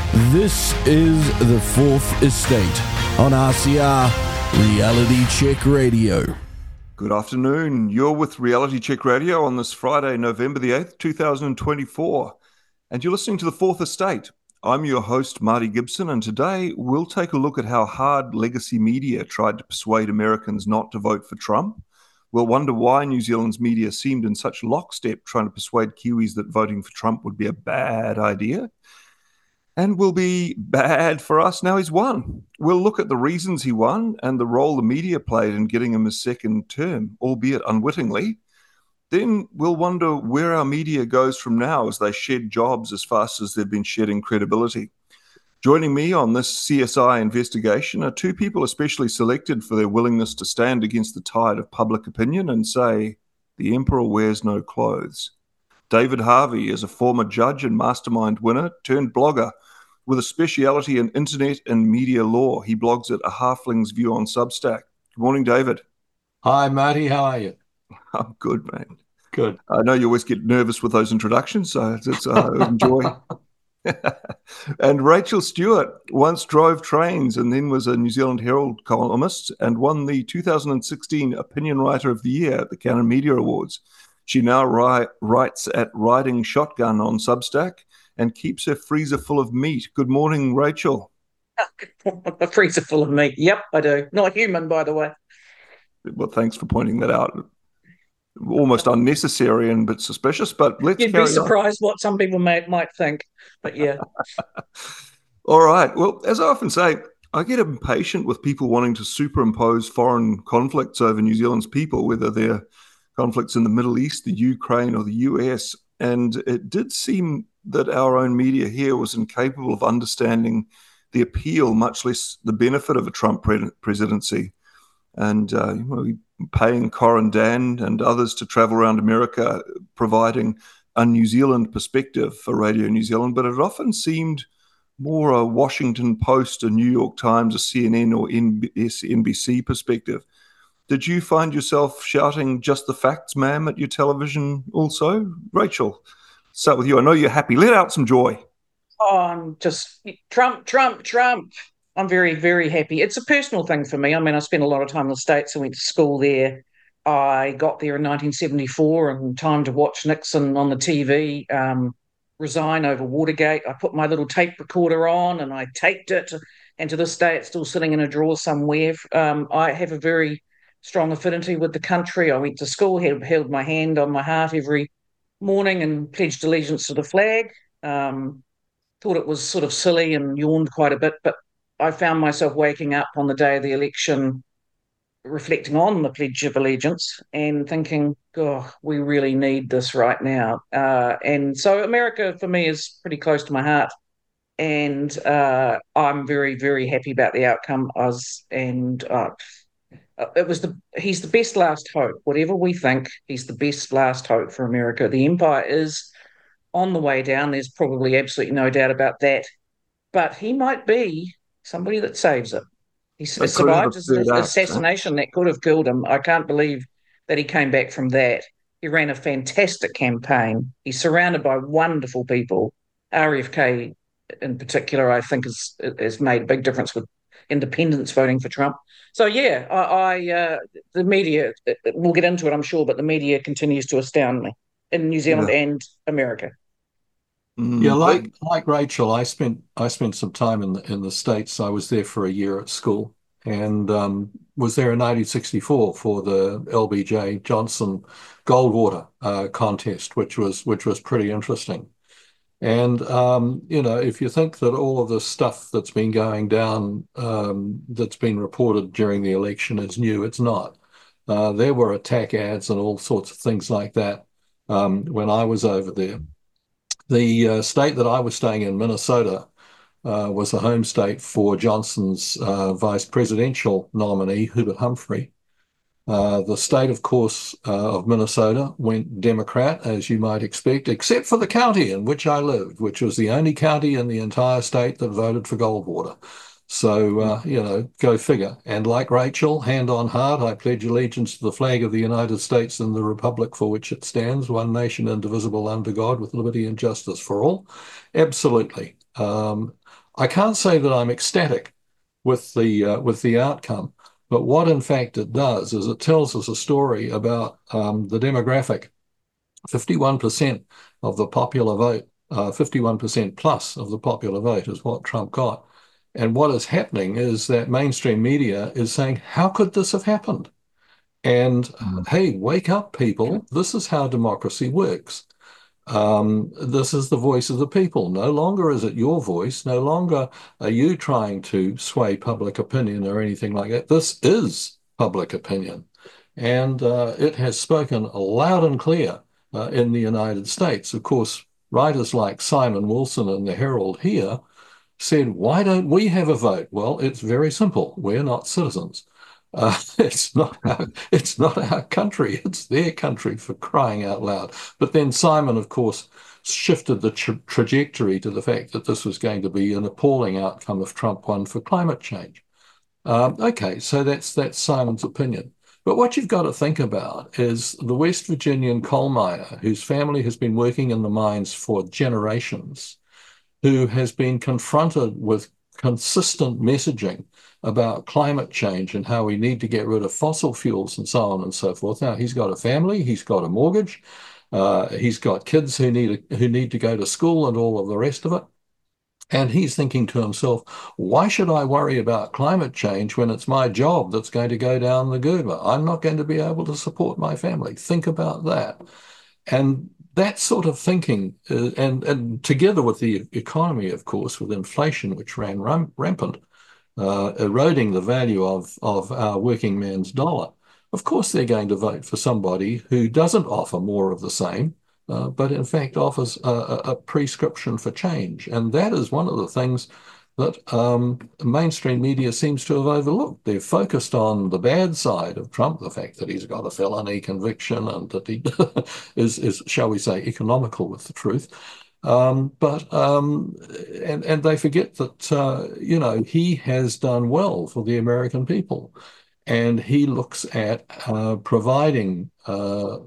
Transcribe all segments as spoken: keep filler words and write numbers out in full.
This is The Fourth Estate on R C R Reality Check Radio. Good afternoon. You're with Reality Check Radio on this Friday, November the eighth, two thousand twenty-four. And you're listening to The Fourth Estate. I'm your host, Marty Gibson, and today we'll take a look at how hard legacy media tried to persuade Americans not to vote for Trump. We'll wonder why New Zealand's media seemed in such lockstep trying to persuade Kiwis that voting for Trump would be a bad idea. And will be bad for us now he's won. We'll look at the reasons he won and the role the media played in getting him his second term, albeit unwittingly. Then we'll wonder where our media goes from now as they shed jobs as fast as they've been shedding credibility. Joining me on this C S I investigation are two people especially selected for their willingness to stand against the tide of public opinion and say, the emperor wears no clothes. David Harvey is a former judge and mastermind winner turned blogger with a speciality in internet and media law. He blogs at A Halfling's View on Substack. Good morning, David. Hi, Marty. How are you? I'm good, man. Good. I know you always get nervous with those introductions, so it's, it's uh, enjoy. And Rachel Stewart once drove trains and then was a New Zealand Herald columnist and won the two thousand sixteen Opinion Writer of the Year at the Canon Media Awards. She now ri- writes at Riding Shotgun on Substack and keeps her freezer full of meat. Good morning, Rachel. A freezer full of meat. Yep, I do. Not human, by the way. Well, thanks for pointing that out. Almost unnecessary and a bit suspicious, but let's You'd carry be surprised on. What some people may, might think, but yeah. All right. Well, as I often say, I get impatient with people wanting to superimpose foreign conflicts over New Zealand's people, whether they're conflicts in the Middle East, the Ukraine, or the U S. And it did seem that our own media here was incapable of understanding the appeal, much less the benefit of a Trump pre- presidency. And uh, you know, paying Corin Dan and others to travel around America, providing a New Zealand perspective for Radio New Zealand, but it often seemed more a Washington Post, a New York Times, a C N N or N B C perspective. Did you find yourself shouting just the facts, ma'am, at your television also? Rachel, start with you. I know you're happy. Let out some joy. Oh, I'm just Trump, Trump, Trump. I'm very, very happy. It's a personal thing for me. I mean, I spent a lot of time in the States. I went to school there. I got there in nineteen seventy-four and time to watch Nixon on the T V um, resign over Watergate. I put my little tape recorder on and I taped it. And to this day, it's still sitting in a drawer somewhere. Um, I have a very strong affinity with the country. I went to school, held, held my hand on my heart every morning and pledged allegiance to the flag. Um, thought it was sort of silly and yawned quite a bit, but I found myself waking up on the day of the election, reflecting on the Pledge of Allegiance and thinking, oh, we really need this right now. Uh, and so America, for me, is pretty close to my heart. And uh, I'm very, very happy about the outcome. I was, and uh, it was the he's the best last hope. Whatever we think, he's the best last hope for America. The empire is on the way down. There's probably absolutely no doubt about that. But he might be somebody that saves it. He survived his assassination that could have killed him. I can't believe that he came back from that. He ran a fantastic campaign. He's surrounded by wonderful people. R F K in particular, I think, has, has made a big difference with independents voting for Trump. So, yeah, I, I uh, the media, we'll get into it, I'm sure, but the media continues to astound me in New Zealand yeah. and America. Mm, yeah, like like Rachel, I spent I spent some time in the in the States. I was there for a year at school and um, was there in nineteen sixty-four for the L B J Johnson Goldwater uh, contest, which was which was pretty interesting. And um, you know, if you think that all of the stuff that's been going down, um, that's been reported during the election is new, it's not. Uh, there were attack ads and all sorts of things like that um, when I was over there. The uh, state that I was staying in, Minnesota, uh, was the home state for Johnson's uh, vice presidential nominee, Hubert Humphrey. Uh, the state, of course, uh, of Minnesota went Democrat, as you might expect, except for the county in which I lived, which was the only county in the entire state that voted for Goldwater. So, uh, you know, go figure. And like Rachel, hand on heart, I pledge allegiance to the flag of the United States and the republic for which it stands, one nation indivisible under God, with liberty and justice for all. Absolutely. Um, I can't say that I'm ecstatic with the uh, with the outcome, but what in fact it does is it tells us a story about um, the demographic. fifty-one percent of the popular vote, uh, fifty-one percent plus of the popular vote is what Trump got. And what is happening is that mainstream media is saying, how could this have happened? And mm. hey, wake up, people. This is how democracy works. Um, this is the voice of the people. No longer is it your voice. No longer are you trying to sway public opinion or anything like that. This is public opinion. And uh, it has spoken loud and clear uh, in the United States. Of course, writers like Simon Wilson in the Herald here said, why don't we have a vote? Well, it's very simple. We're not citizens. Uh, it's not our, it's not our country. It's their country, for crying out loud. But then Simon, of course, shifted the tra trajectory to the fact that this was going to be an appalling outcome if Trump won for climate change. Um, okay, so that's that's Simon's opinion. But what you've got to think about is the West Virginian coal miner whose family has been working in the mines for generations, who has been confronted with consistent messaging about climate change and how we need to get rid of fossil fuels and so on and so forth. Now, he's got a family, he's got a mortgage, uh, he's got kids who need, a, who need to go to school and all of the rest of it. And he's thinking to himself, why should I worry about climate change when it's my job that's going to go down the gurgler? I'm not going to be able to support my family. Think about that. And that sort of thinking, uh, and, and together with the economy, of course, with inflation, which ran ram rampant, uh, eroding the value of, of our working man's dollar, of course they're going to vote for somebody who doesn't offer more of the same, uh, but in fact offers a, a prescription for change. And that is one of the things that um, mainstream media seems to have overlooked. They've focused on the bad side of Trump, the fact that he's got a felony conviction and that he is, is, shall we say, economical with the truth. Um, but um, and and they forget that uh, you know, he has done well for the American people, and he looks at uh, providing uh,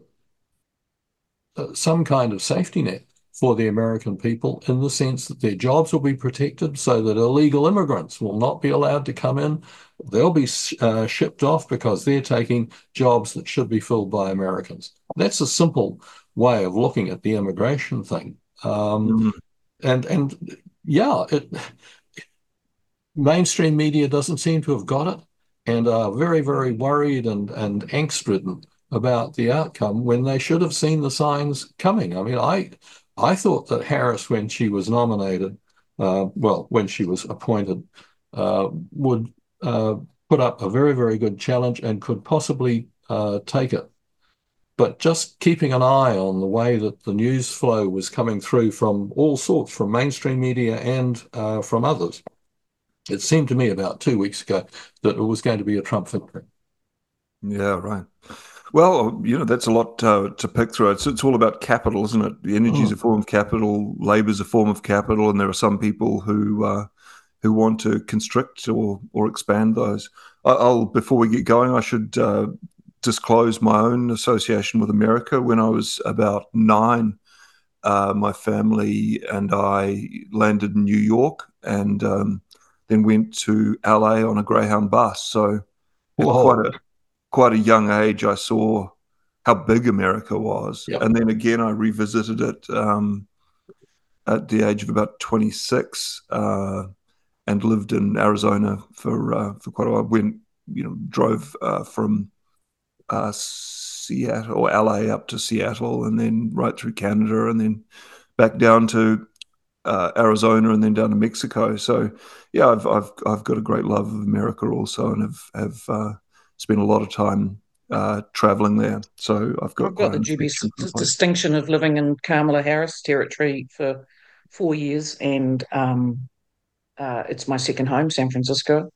some kind of safety net for the American people, in the sense that their jobs will be protected so that illegal immigrants will not be allowed to come in. They'll be uh, shipped off because they're taking jobs that should be filled by Americans. That's a simple way of looking at the immigration thing. Um, mm-hmm. And, and yeah, it, mainstream media doesn't seem to have got it, and are very, very worried and, and angst-ridden about the outcome when they should have seen the signs coming. I mean, I... I thought that Harris, when she was nominated, uh, well, when she was appointed, uh, would uh, put up a very, very good challenge and could possibly uh, take it. But just keeping an eye on the way that the news flow was coming through from all sorts, from mainstream media and uh, from others, it seemed to me about two weeks ago that it was going to be a Trump victory. Yeah, right. Well, you know, that's a lot uh, to pick through. It's, it's all about capital, isn't it? The energy is mm. a form of capital, labour is a form of capital, and there are some people who uh, who want to constrict or or expand those. I'll before we get going, I should uh, disclose my own association with America. When I was about nine, uh, my family and I landed in New York, and um, then went to L A on a Greyhound bus. So quite a quite a young age, I saw how big America was. Yep. And then again, I revisited it um, at the age of about twenty-six uh, and lived in Arizona for uh, for quite a while. Went, you know, drove uh, from uh, Seattle or L A up to Seattle, and then right through Canada, and then back down to uh, Arizona, and then down to Mexico. So yeah, I've I've I've got a great love of America also, and have have uh, spent a lot of time uh, traveling there. So I've got, I've got the dubious distinction of living in Kamala Harris territory for four years, and um, uh, it's my second home, San Francisco.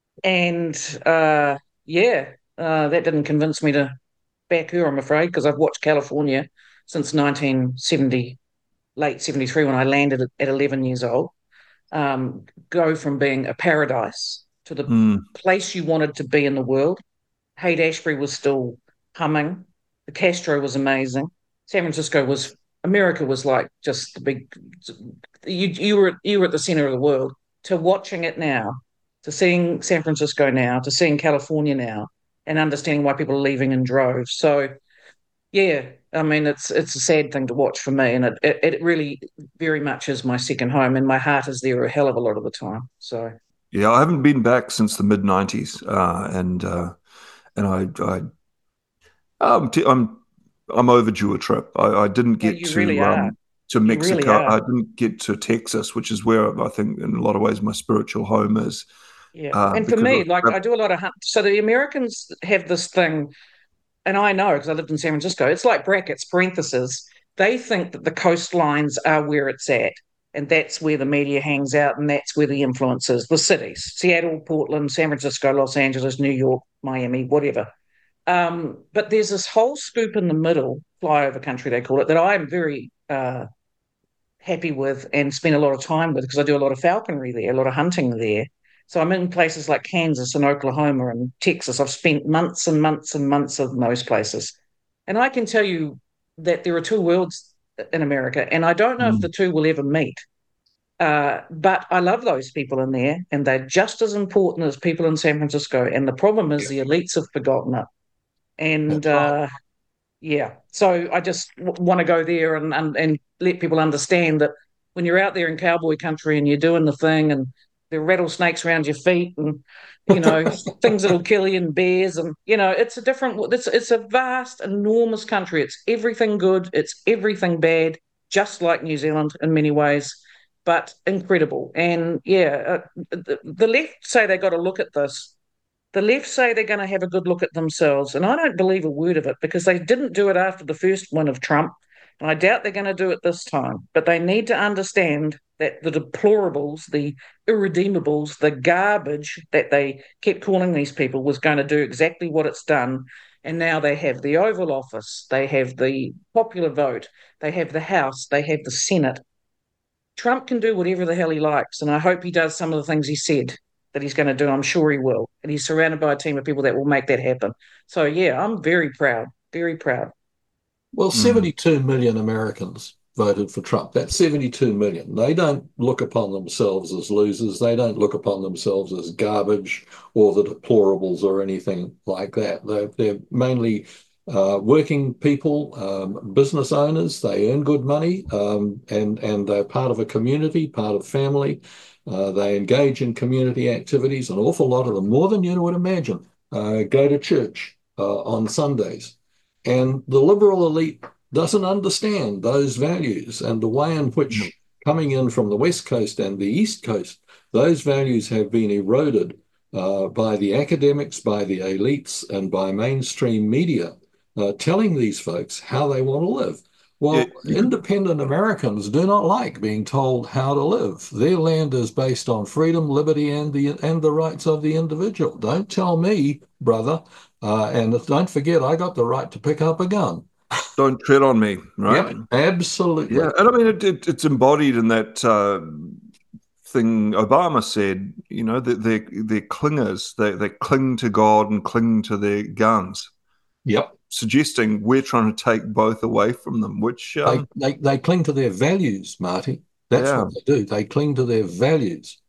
And uh, yeah, uh, that didn't convince me to back her, I'm afraid, because I've watched California since nineteen seventy, late seventy-three, when I landed at eleven years old, um, go from being a paradise to the mm. place you wanted to be in the world. Haight-Ashbury was still humming. The Castro was amazing. San Francisco was America was like just the big. You you were you were at the center of the world. To watching it now, to seeing San Francisco now, to seeing California now, and understanding why people are leaving in droves. So, yeah, I mean, it's it's a sad thing to watch for me, and it it, it really very much is my second home, and my heart is there a hell of a lot of the time. So, yeah, I haven't been back since the mid nineties, uh, and uh, and I I um, t- I'm I'm overdue a trip. I, I didn't yeah, get you to really are. um, to You really Mexico. are. I didn't get to Texas, which is where I think, in a lot of ways, my spiritual home is. Yeah, Uh, and for because me, of, like I do a lot of hunt. So the Americans have this thing, and I know because I lived in San Francisco. It's like brackets, parentheses. They think that the coastlines are where it's at, and that's where the media hangs out, and that's where the influence is. The cities: Seattle, Portland, San Francisco, Los Angeles, New York, Miami, whatever. Um, but there's this whole scoop in the middle, flyover country they call it, that I'm very uh, happy with and spend a lot of time with because I do a lot of falconry there, a lot of hunting there. So I'm in places like Kansas and Oklahoma and Texas. I've spent months and months and months in those places. And I can tell you that there are two worlds in America, and I don't know if the two will ever meet. Uh, but I love those people in there, and they're just as important as people in San Francisco. And the problem is the elites have forgotten it. And That's right. uh, yeah, so I just w- want to go there and, and and let people understand that when you're out there in cowboy country and you're doing the thing, and there are rattlesnakes around your feet, and you know things that'll kill you, and bears, and you know it's a different. It's it's a vast, enormous country. It's everything good. It's everything bad, just like New Zealand in many ways, but incredible. And yeah, uh, the, the left say they got to look at this. The left say they're going to have a good look at themselves, and I don't believe a word of it because they didn't do it after the first win of Trump, and I doubt they're going to do it this time. But they need to understand that the deplorables, the irredeemables, the garbage that they kept calling these people was going to do exactly what it's done. And now they have the Oval Office, they have the popular vote, they have the House, they have the Senate. Trump can do whatever the hell he likes, and I hope he does some of the things he said that he's going to do. I'm sure he will. And he's surrounded by a team of people that will make that happen. So, yeah, I'm very proud, very proud. Well, Mm. seventy-two million Americans voted for Trump. That's seventy-two million. They don't look upon themselves as losers. They don't look upon themselves as garbage or the deplorables or anything like that. They're, they're mainly uh, working people, um, business owners. They earn good money, um, and, and they're part of a community, part of family. Uh, they engage in community activities. An awful lot of them, more than you would imagine, uh, go to church uh, on Sundays. And the liberal elite doesn't understand those values and the way in which coming in from the West Coast and the East Coast, those values have been eroded uh, by the academics, by the elites, and by mainstream media, uh, telling these folks how they want to live. Well, Yeah. independent Americans do not like being told how to live. Their land is based on freedom, liberty, and the and the rights of the individual. Don't tell me, brother, uh, and don't forget, I got the right to pick up a gun. Don't tread on me, right? Yep, absolutely. Yeah, and I mean, it, it, it's embodied in that uh, thing Obama said, you know, that they're, they're clingers. They, they cling to God and cling to their guns. Yep. Suggesting we're trying to take both away from them, which... Um, they, they, they cling to their values, Marty. That's yeah. what they do. They cling to their values.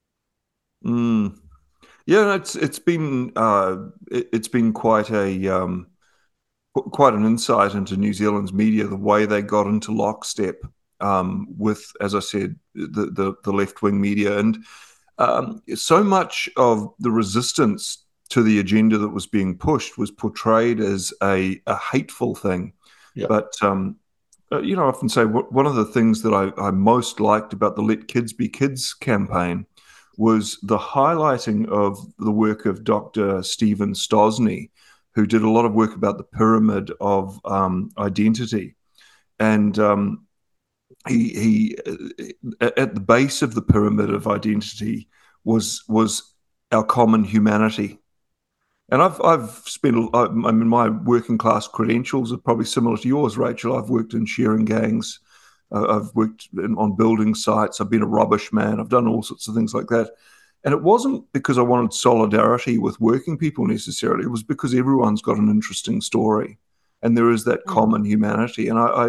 Mm. Yeah, it's it's been uh, it, it's been quite a um, quite an insight into New Zealand's media, the way they got into lockstep um, with, as I said, the the, the left wing media, and um, so much of the resistance to the agenda that was being pushed was portrayed as a, a hateful thing. Yep. But um, uh, you know, I often say one of the things that I, I most liked about the Let Kids Be Kids campaign was the highlighting of the work of Doctor Stephen Stosny, who did a lot of work about the pyramid of um, identity. And um, he, he at the base of the pyramid of identity was was our common humanity. And I've I've spent, I mean, my working class credentials are probably similar to yours, Rachel. I've worked in shearing gangs. Uh, I've worked in, on building sites. I've been a rubbish man. I've done all sorts of things like that. And it wasn't because I wanted solidarity with working people necessarily. It was because everyone's got an interesting story, and there is that common humanity. And I, I,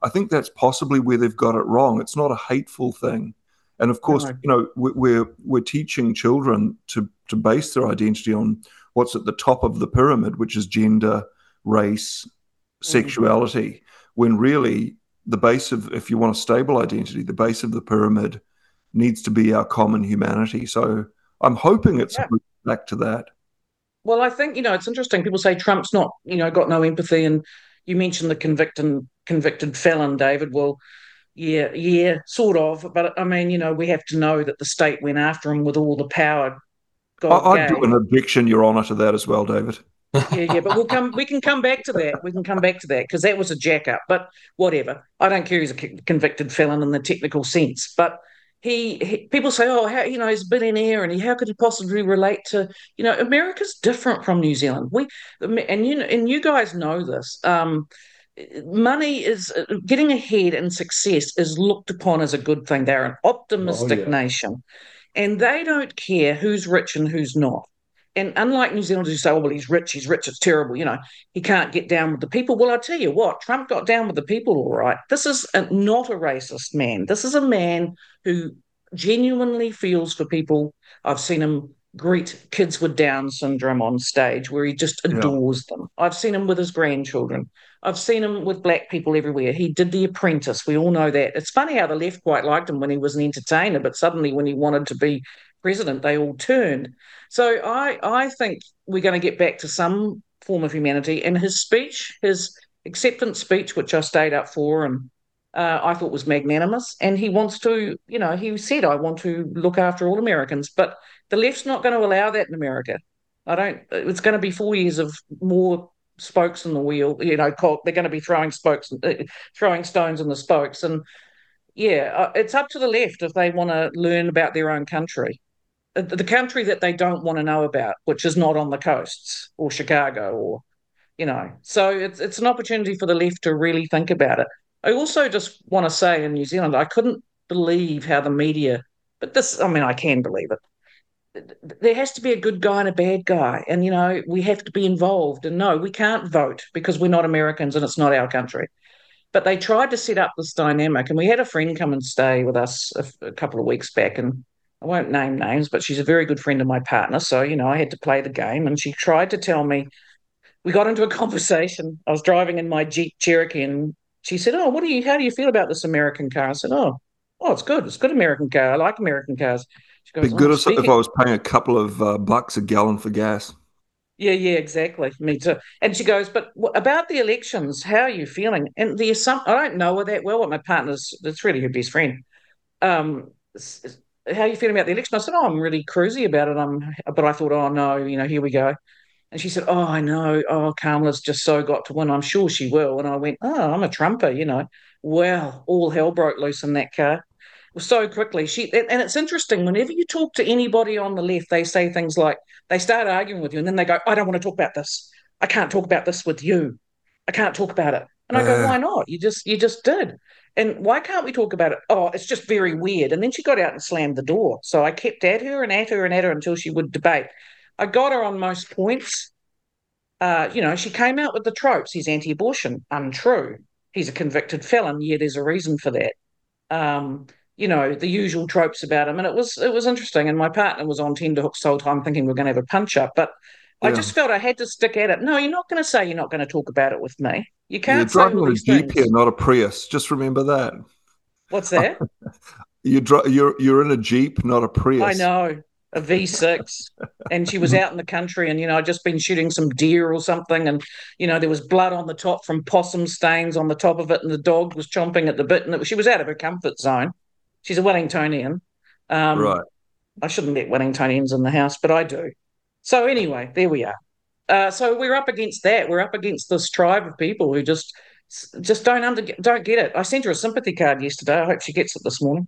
I think that's possibly where they've got it wrong. It's not a hateful thing. And of course, no. you know, we're we're teaching children to to base their identity on what's at the top of the pyramid, which is gender, race, sexuality, mm. when really the base of, if you want a stable identity, the base of the pyramid needs to be our common humanity. So I'm hoping it's yeah. back to that. Well, I think, you know, it's interesting. People say Trump's not, you know, got no empathy. And you mentioned the convicted, convicted felon, David. Well, yeah, yeah, sort of. But I mean, you know, we have to know that the state went after him with all the power. God I, I'd do an objection, Your Honour, to that as well, David. yeah, yeah, but we'll come. We can come back to that. We can come back to that because that was a jack up. But whatever. I don't care. He's a convicted felon in the technical sense. But he, he people say, oh, how, you know, he's a billionaire, and he, how could he possibly relate to? You know, America's different from New Zealand. We and you and you guys know this. Um, money is getting ahead, and success is looked upon as a good thing. They're an optimistic oh, yeah. nation, and they don't care who's rich and who's not. And unlike New Zealanders who say, oh, well, he's rich, he's rich, it's terrible, you know, he can't get down with the people. Well, I'll tell you what, Trump got down with the people all right. This is a, not a racist man. This is a man who genuinely feels for people. I've seen him greet kids with Down syndrome on stage where he just adores yeah. them. I've seen him with his grandchildren. I've seen him with black people everywhere. He did The Apprentice. We all know that. It's funny how the left quite liked him when he was an entertainer, but suddenly when he wanted to be president, they all turned. So I, I think we're going to get back to some form of humanity. And his speech, his acceptance speech, which I stayed up for and uh, I thought was magnanimous. And he wants to, you know, he said, I want to look after all Americans. But the left's not going to allow that in America. I don't, it's going to be four years of more spokes in the wheel. You know, they're going to be throwing spokes, uh, throwing stones in the spokes. And yeah, it's up to the left if they want to learn about their own country. The country that they don't want to know about, which is not on the coasts or Chicago or, you know. So it's it's an opportunity for the left to really think about it. I also just want to say in New Zealand, I couldn't believe how the media, but this, I mean, I can believe it. There has to be a good guy and a bad guy. And, you know, we have to be involved. And no, we can't vote because we're not Americans and it's not our country. But they tried to set up this dynamic. And we had a friend come and stay with us a, a couple of weeks back, and I won't name names, but she's a very good friend of my partner. So, you know, I had to play the game. And she tried to tell me, we got into a conversation. I was driving in my Jeep Cherokee and she said, oh, what do you, how do you feel about this American car? I said, oh, oh, it's good. It's a good American car. I like American cars. She goes, be good oh, if I was paying a couple of uh, bucks a gallon for gas. Yeah, yeah, exactly. Me too. And she goes, but about the elections, how are you feeling? And the assumption, I don't know her that well, but my partner's, that's really her best friend. Um, how are you feeling about the election? I said, oh, I'm really cruisy about it. I'm, but I thought, oh, no, you know, here we go. And she said, oh, I know. Oh, Kamala's just so got to win. I'm sure she will. And I went, oh, I'm a Trumper, you know. Well, all hell broke loose in that car so quickly. She And it's interesting, whenever you talk to anybody on the left, they say things like, they start arguing with you and then they go, I don't want to talk about this. I can't talk about this with you. I can't talk about it. And I go, why not? You just, you just did. And why can't we talk about it? Oh, it's just very weird. And then she got out and slammed the door. So I kept at her and at her and at her until she would debate. I got her on most points. Uh, you know, she came out with the tropes. He's anti-abortion. Untrue. He's a convicted felon. Yeah, there's a reason for that. Um, you know, the usual tropes about him. And it was it was interesting. And my partner was on tenterhooks the whole time thinking we we're going to have a punch-up. But yeah. I just felt I had to stick at it. No, you're not going to say you're not going to talk about it with me. You can't You're say all these things. You're driving a Jeep here, not a Prius. Just remember that. What's that? you're, dri- you're you're in a Jeep, not a Prius. I know, a V six. And she was out in the country and, you know, I'd just been shooting some deer or something. And, you know, there was blood on the top from possum stains on the top of it. And the dog was chomping at the bit. And it, she was out of her comfort zone. She's a Wellingtonian. Um, right. I shouldn't let Wellingtonians in the house, but I do. So anyway, there we are. Uh, so we're up against that. We're up against this tribe of people who just just don't under don't get it. I sent her a sympathy card yesterday. I hope she gets it this morning.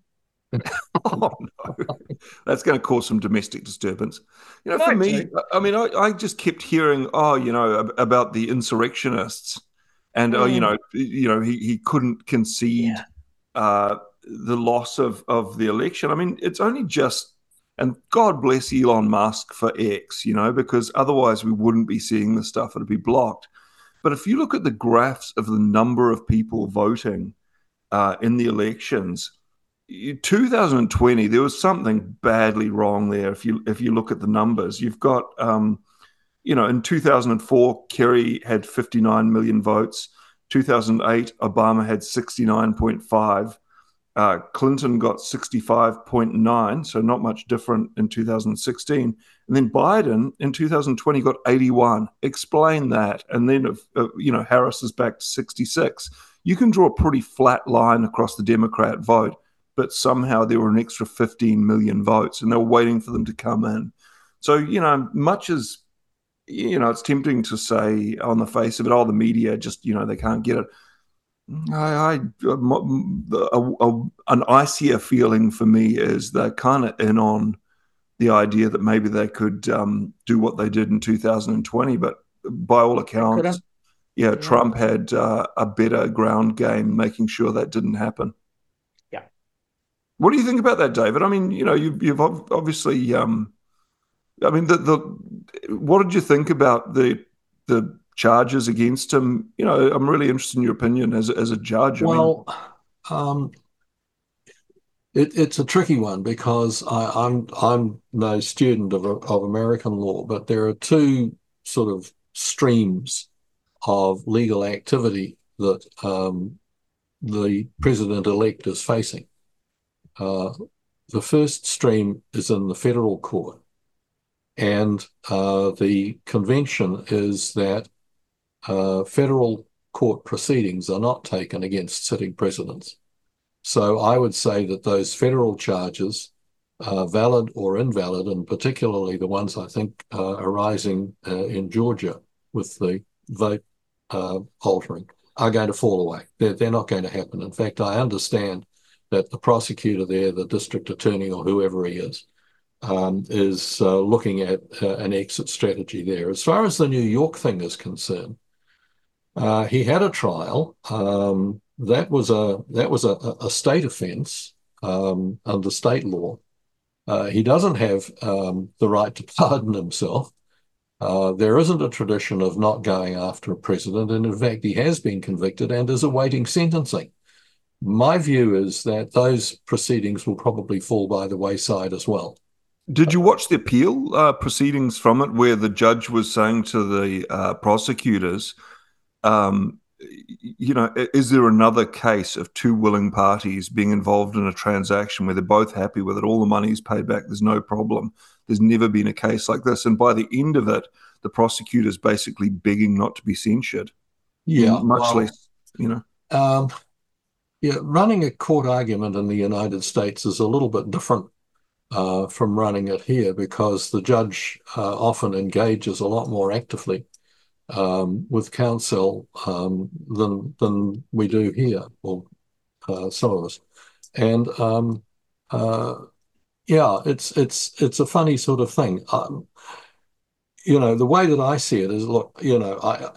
Oh no, that's going to cause some domestic disturbance. You know, for me, do. I mean, I, I just kept hearing, oh, you know, about the insurrectionists, and mm. oh, you know, you know, he he couldn't concede yeah. uh, the loss of of the election. I mean, it's only just. And God bless Elon Musk for X, you know, because otherwise we wouldn't be seeing the stuff. It'd be blocked. But if you look at the graphs of the number of people voting uh, in the elections. two thousand twenty, there was something badly wrong there. If you if you look at the numbers, you've got, um, you know, in two thousand four, Kerry had fifty-nine million votes. two thousand eight, Obama had sixty-nine point five. Uh, Clinton got sixty-five point nine, so not much different in two thousand sixteen. And then Biden in two thousand twenty got eighty-one. Explain that. And then, uh, you know, Harris is back to sixty-six. You can draw a pretty flat line across the Democrat vote, but somehow there were an extra fifteen million votes and they were waiting for them to come in. So, you know, much as, you know, it's tempting to say on the face of it, oh, the media just, you know, they can't get it. I, I a, a, an icier feeling for me is they're kind of in on the idea that maybe they could um, do what they did in two thousand twenty, but by all accounts, yeah, yeah, Trump had uh, a better ground game making sure that didn't happen. Yeah. What do you think about that, David? I mean, you know, you've, you've obviously, um, I mean, the, the what did you think about the the charges against him? You know, I'm really interested in your opinion as as a judge. I well, mean, um, it, it's a tricky one because I, I'm I'm no student of of American law, but there are two sort of streams of legal activity that um, the president-elect is facing. Uh, the first stream is in the federal court, and uh, the convention is that uh, federal court proceedings are not taken against sitting presidents. So I would say that those federal charges, uh, valid or invalid, and particularly the ones I think uh, arising uh, in Georgia with the vote uh, altering, are going to fall away. They're, they're not going to happen. In fact, I understand that the prosecutor there, the district attorney or whoever he is, um, is uh, looking at uh, an exit strategy there. As far as the New York thing is concerned, uh, he had a trial. Um, that was a that was a, a state offence um, under state law. Uh, he doesn't have um, the right to pardon himself. Uh, there isn't a tradition of not going after a president, and in fact, he has been convicted and is awaiting sentencing. My view is that those proceedings will probably fall by the wayside as well. Did you watch the appeal uh, proceedings from it, where the judge was saying to the uh, prosecutors, um, you know, is there another case of two willing parties being involved in a transaction where they're both happy with it, all the money's paid back, there's no problem. There's never been a case like this. And by the end of it, the prosecutor's basically begging not to be censured. Yeah. Much well, less, you know. Um, yeah, running a court argument in the United States is a little bit different uh, from running it here because the judge uh, often engages a lot more actively um, with counsel um, than than we do here, or uh, some of us. And um, uh, yeah, it's it's it's a funny sort of thing. Um, you know, the way that I see it is, look, you know, I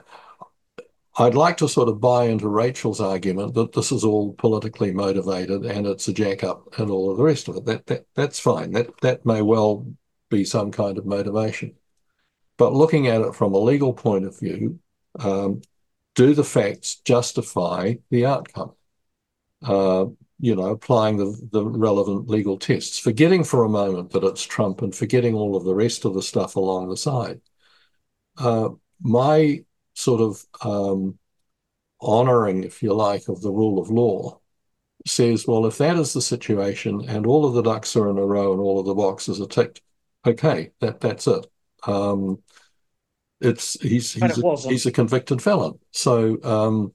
I'd like to sort of buy into Rachel's argument that this is all politically motivated and it's a jack up and all of the rest of it. That that that's fine. That that may well be some kind of motivation. But looking at it from a legal point of view, um, do the facts justify the outcome? Uh, you know, applying the, the relevant legal tests, forgetting for a moment that it's Trump and forgetting all of the rest of the stuff along the side. Uh, my sort of um, honoring, if you like, of the rule of law says, well, if that is the situation and all of the ducks are in a row and all of the boxes are ticked, okay, that that's it. Um, it's he's he's it a, he's a convicted felon, so um,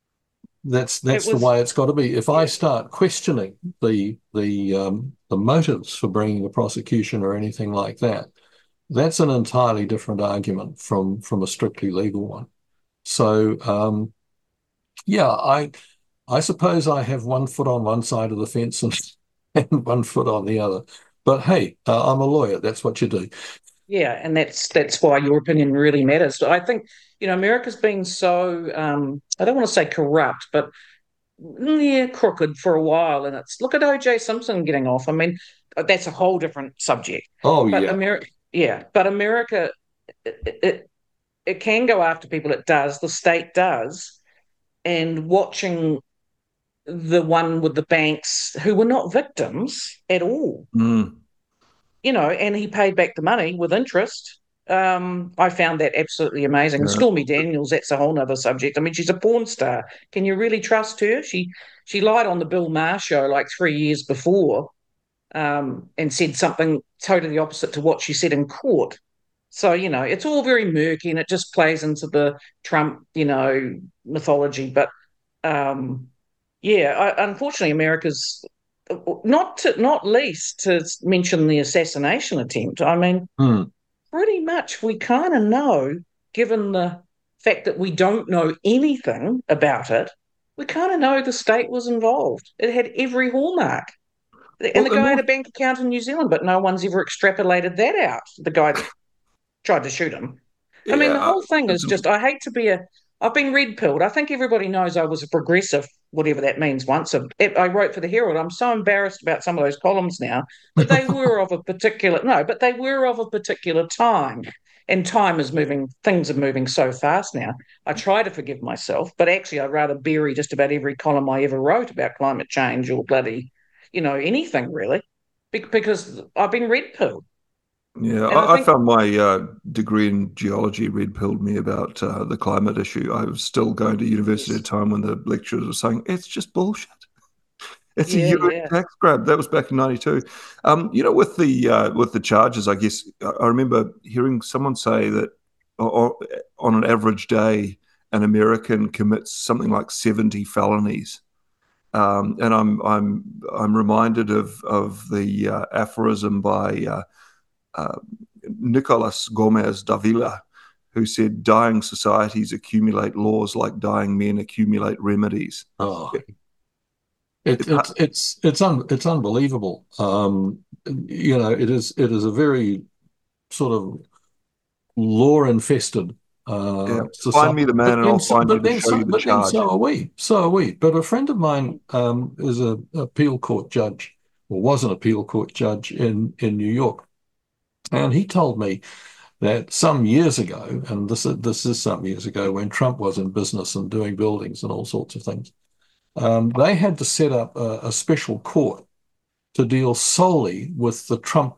that's that's was, the way it's got to be. If I start questioning the the um, the motives for bringing a prosecution or anything like that, that's an entirely different argument from from a strictly legal one. So um, yeah, I I suppose I have one foot on one side of the fence and, and one foot on the other. But hey, uh, I'm a lawyer. That's what you do. Yeah, and that's that's why your opinion really matters. I think, you know, America's been so, um, I don't want to say corrupt, but yeah, crooked for a while. And it's, look at O J Simpson getting off. I mean, that's a whole different subject. Oh, but yeah. America, yeah, but America, it, it, it can go after people. It does. The state does. And watching the one with the banks who were not victims at all. Mm. You know, and he paid back the money with interest. Um, I found that absolutely amazing. And Yeah. Stormy Daniels, that's a whole other subject. I mean, she's a porn star. Can you really trust her? She she lied on the Bill Maher show like three years before, um, and said something totally opposite to what she said in court. So, you know, it's all very murky and it just plays into the Trump, you know, mythology. But um, yeah, I, unfortunately, America's not to, not least to mention the assassination attempt. I mean, Hmm. pretty much we kind of know, given the fact that we don't know anything about it, we kind of know the state was involved. It had every hallmark. And Well, the and guy had more- a bank account in New Zealand, but no one's ever extrapolated that out. The guy that tried to shoot him. I mean, the Yeah, whole thing is it's- just, I hate to be a, I've been red pilled. I think everybody knows I was a progressive, whatever that means once. I wrote for the Herald. I'm so embarrassed about some of those columns now, but they were of a particular, no, but they were of a particular time. And time is moving, things are moving so fast now. I try to forgive myself, but actually I'd rather bury just about every column I ever wrote about climate change or bloody, you know, anything really, because I've been red pilled. Yeah, And I I, I think- found my uh, degree in geology red pilled me about uh, the climate issue. I was still going to university Yes. at a time when the lecturers were saying, it's just bullshit. It's Yeah, a U S yeah. tax grab. That was back in ninety-two. Um, you know, with the uh, with the charges, I guess I I remember hearing someone say that o- o- on an average day, an American commits something like seventy felonies. Um, and I'm I'm I'm reminded of of the uh, aphorism by uh, uh, Nicolas Gomez Davila, who said, "Dying societies accumulate laws like dying men accumulate remedies." Oh, it, it's it's it's un, it's unbelievable. Um, you know, it is it is a very sort of law infested uh, Yeah. society. Find me the man, But and then I'll so- find you but to then show so- you the but then charge. so are we. So are we. But a friend of mine um, is a appeal court judge, or was an appeal court judge in in New York, and he told me that some years ago, and this is, this is some years ago when Trump was in business and doing buildings and all sorts of things, um, they had to set up a, a special court to deal solely with the Trump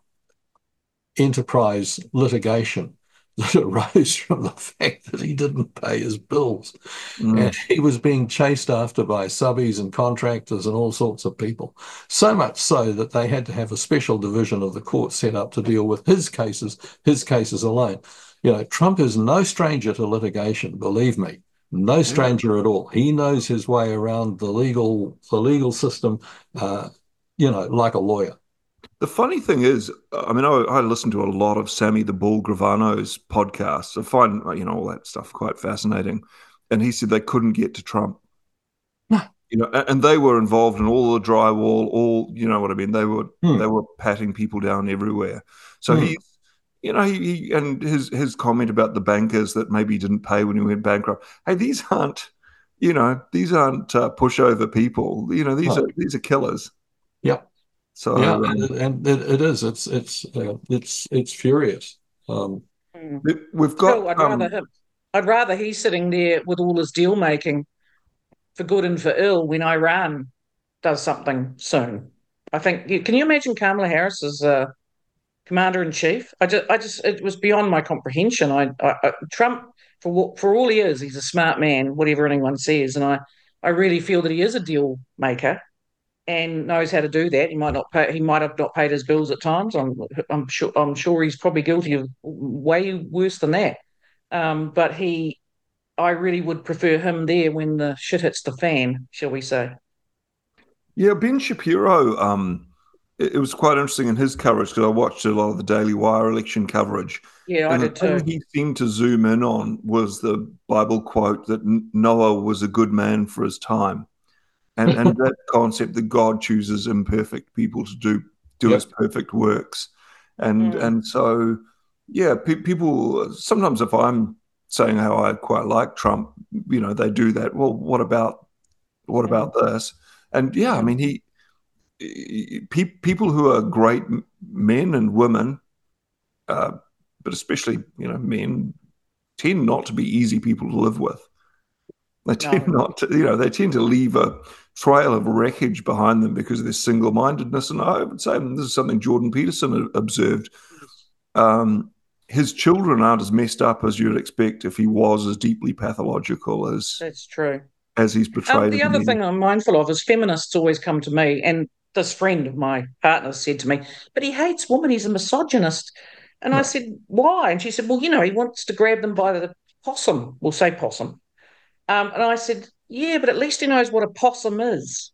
enterprise litigation that arose from the fact that he didn't pay his bills. Mm. And he was being chased after by subbies and contractors and all sorts of people. So much so that they had to have a special division of the court set up to deal with his cases, his cases alone. You know, Trump is no stranger to litigation, believe me. No stranger yeah. at all. He knows his way around the legal the legal system, uh, you know, like a lawyer. The funny thing is, I mean, I, I listen to a lot of Sammy the Bull Gravano's podcasts. I find, you know, all that stuff quite fascinating. And he said they couldn't get to Trump. No. You know, and they were involved in all the drywall, all, you know what I mean? They were hmm. they were patting people down everywhere. So hmm. he's, you know, he, he and his his comment about the bankers that maybe he didn't pay when he went bankrupt. Hey, these aren't, you know, these aren't uh, pushover people. You know, these no. are these are killers. Yep. So yeah, um, and, and it, it is. It's it's uh, it's it's furious. Um, we've got. Phil, I'd um, rather him. I'd rather he's sitting there with all his deal making, for good and for ill, when Iran does something soon. I think. Can you imagine Kamala Harris as uh, commander in chief? I just, I just, it was beyond my comprehension. I, I, I Trump, for what, for all he is, he's a smart man, whatever anyone says, and I, I really feel that he is a deal maker. And knows how to do that. He might not pay. He might have not paid his bills at times. I'm, I'm sure. I'm sure he's probably guilty of way worse than that. Um, but he, I really would prefer him there when the shit hits the fan, shall we say? Yeah, Ben Shapiro. Um, it, it was quite interesting in his coverage because I watched a lot of the Daily Wire election coverage. Yeah, and I the did too. thing he seemed to zoom in on was the Bible quote that Noah was a good man for his time. And, and that concept that God chooses imperfect people to do do yep. his perfect works, and mm. and so yeah, pe- people sometimes if I'm saying how I quite like Trump, you know, they do that. Well, what about what mm. about this? And yeah, I mean, he, he pe- people who are great men and women, uh, but especially you know men, tend not to be easy people to live with. They tend no. not to, you know, they tend to leave a trail of wreckage behind them because of their single-mindedness. And I would say, and this is something Jordan Peterson observed, um, his children aren't as messed up as you'd expect if he was as deeply pathological as that's true as he's portrayed. Um, the other thing I'm mindful of is feminists always come to me, and this friend of my partner said to me, but he hates women, he's a misogynist. And no. I said, why? And she said, well, you know, he wants to grab them by the possum. We'll say possum. Um, and I said, yeah, but at least he knows what a possum is.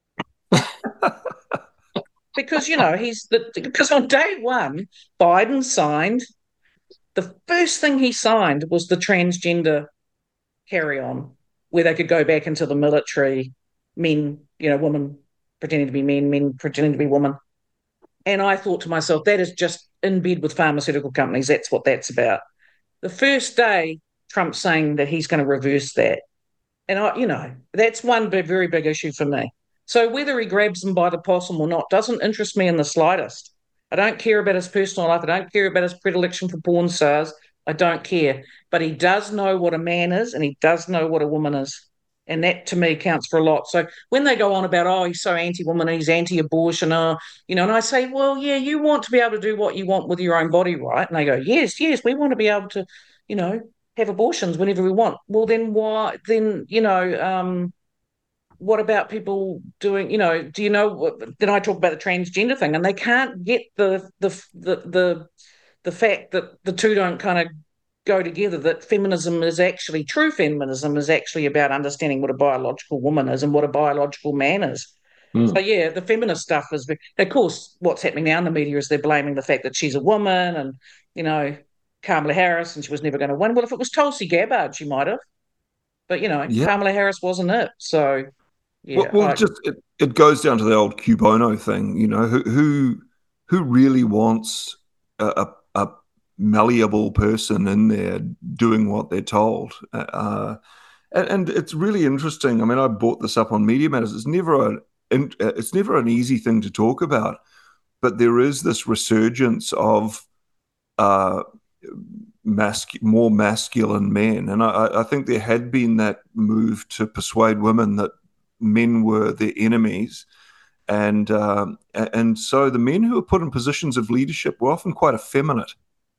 Because, you know, he's the, because on day one, Biden signed, the first thing he signed was the transgender carry-on, where they could go back into the military, men, you know, women pretending to be men, men pretending to be women. And I thought to myself, that is just in bed with pharmaceutical companies. That's what that's about. The first day, Trump's saying that he's going to reverse that. And, I, you know, that's one big, very big issue for me. So whether he grabs them by the possum or not doesn't interest me in the slightest. I don't care about his personal life. I don't care about his predilection for porn stars. I don't care. But he does know what a man is, and he does know what a woman is. And that, to me, counts for a lot. So when they go on about, oh, he's so anti-woman, he's anti-abortion, oh, you know, and I say, well, yeah, you want to be able to do what you want with your own body, right? And they go, yes, yes, we want to be able to, you know, have abortions whenever we want. Well, then why, then, you know, um, what about people doing, you know, do you know, then I talk about the transgender thing, and they can't get the, the, the, the, the fact that the two don't kind of go together, that feminism is actually, true feminism is actually about understanding what a biological woman is and what a biological man is. Mm. So, yeah, the feminist stuff is, of course, what's happening now in the media is they're blaming the fact that she's a woman and, you know, Kamala Harris, and she was never going to win. Well, if it was Tulsi Gabbard, she might have. But, you know, yeah. Kamala Harris wasn't it. So, yeah. Well, well I, just it, it goes down to the old Q Bono thing, you know, who who, who really wants a, a, a malleable person in there doing what they're told? Uh, and, and it's really interesting. I mean, I brought this up on Media Matters. It's never, a, it's never an easy thing to talk about, but there is this resurgence of uh, masc- more masculine men. And I, I think there had been that move to persuade women that men were their enemies. And, um, and so the men who were put in positions of leadership were often quite effeminate.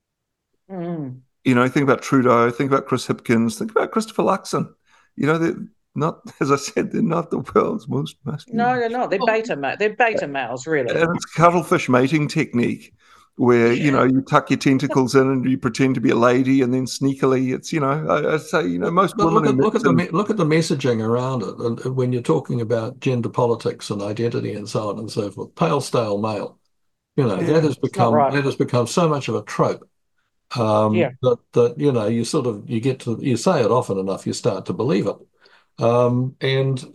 Mm. You know, think about Trudeau, think about Chris Hipkins, think about Christopher Luxon. You know, they're not, as I said, they're not the world's most masculine. No, they're not. They're beta males. They're beta males, really. And it's cuttlefish mating technique, where, you know, you tuck your tentacles in and you pretend to be a lady, and then sneakily it's, you know, I, I say, you know, most but women... Look at, look, at the, look at the messaging around it. And when you're talking about gender politics and identity and so on and so forth, pale, stale male, you know, yeah, that has become right. that has become so much of a trope. Um, yeah. that, that, you know, you sort of, you get to, you say it often enough, you start to believe it. Um, and,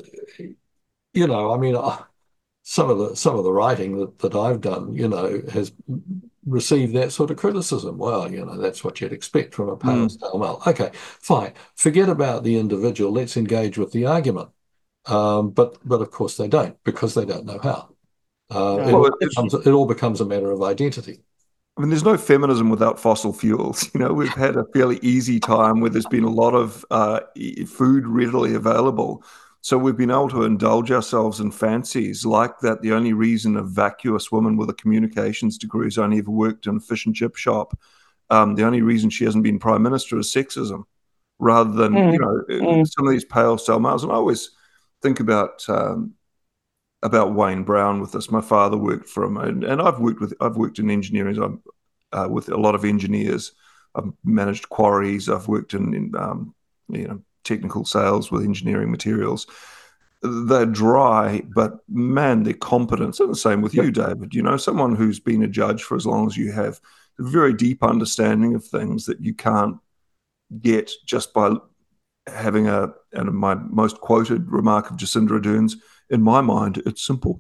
you know, I mean, uh, some of the, some of the writing that, that I've done, you know, has received that sort of criticism. Well, you know, that's what you'd expect from a pale mm. stale male. Okay, fine. Forget about the individual. Let's engage with the argument. Um, but, but of course they don't, because they don't know how. Uh, no. it, all becomes, it all becomes a matter of identity. I mean, there's no feminism without fossil fuels. You know, we've had a fairly easy time where there's been a lot of uh, food readily available. So we've been able to indulge ourselves in fancies like that. The only reason a vacuous woman with a communications degree has only ever worked in a fish and chip shop, um, the only reason she hasn't been prime minister is sexism, rather than, mm. you know, mm. some of these pale stale males. And I always think about... Um, about Wayne Brown with this. My father worked for him, and, and I've worked with I've worked in engineering. I'm uh, with a lot of engineers. I've managed quarries. I've worked in, in um, you know, technical sales with engineering materials. They're dry, but man, they're competent. And the same with you, David. You know, someone who's been a judge for as long as you have, a very deep understanding of things that you can't get just by having a. And my most quoted remark of Jacinda Ardern's, in my mind, it's simple.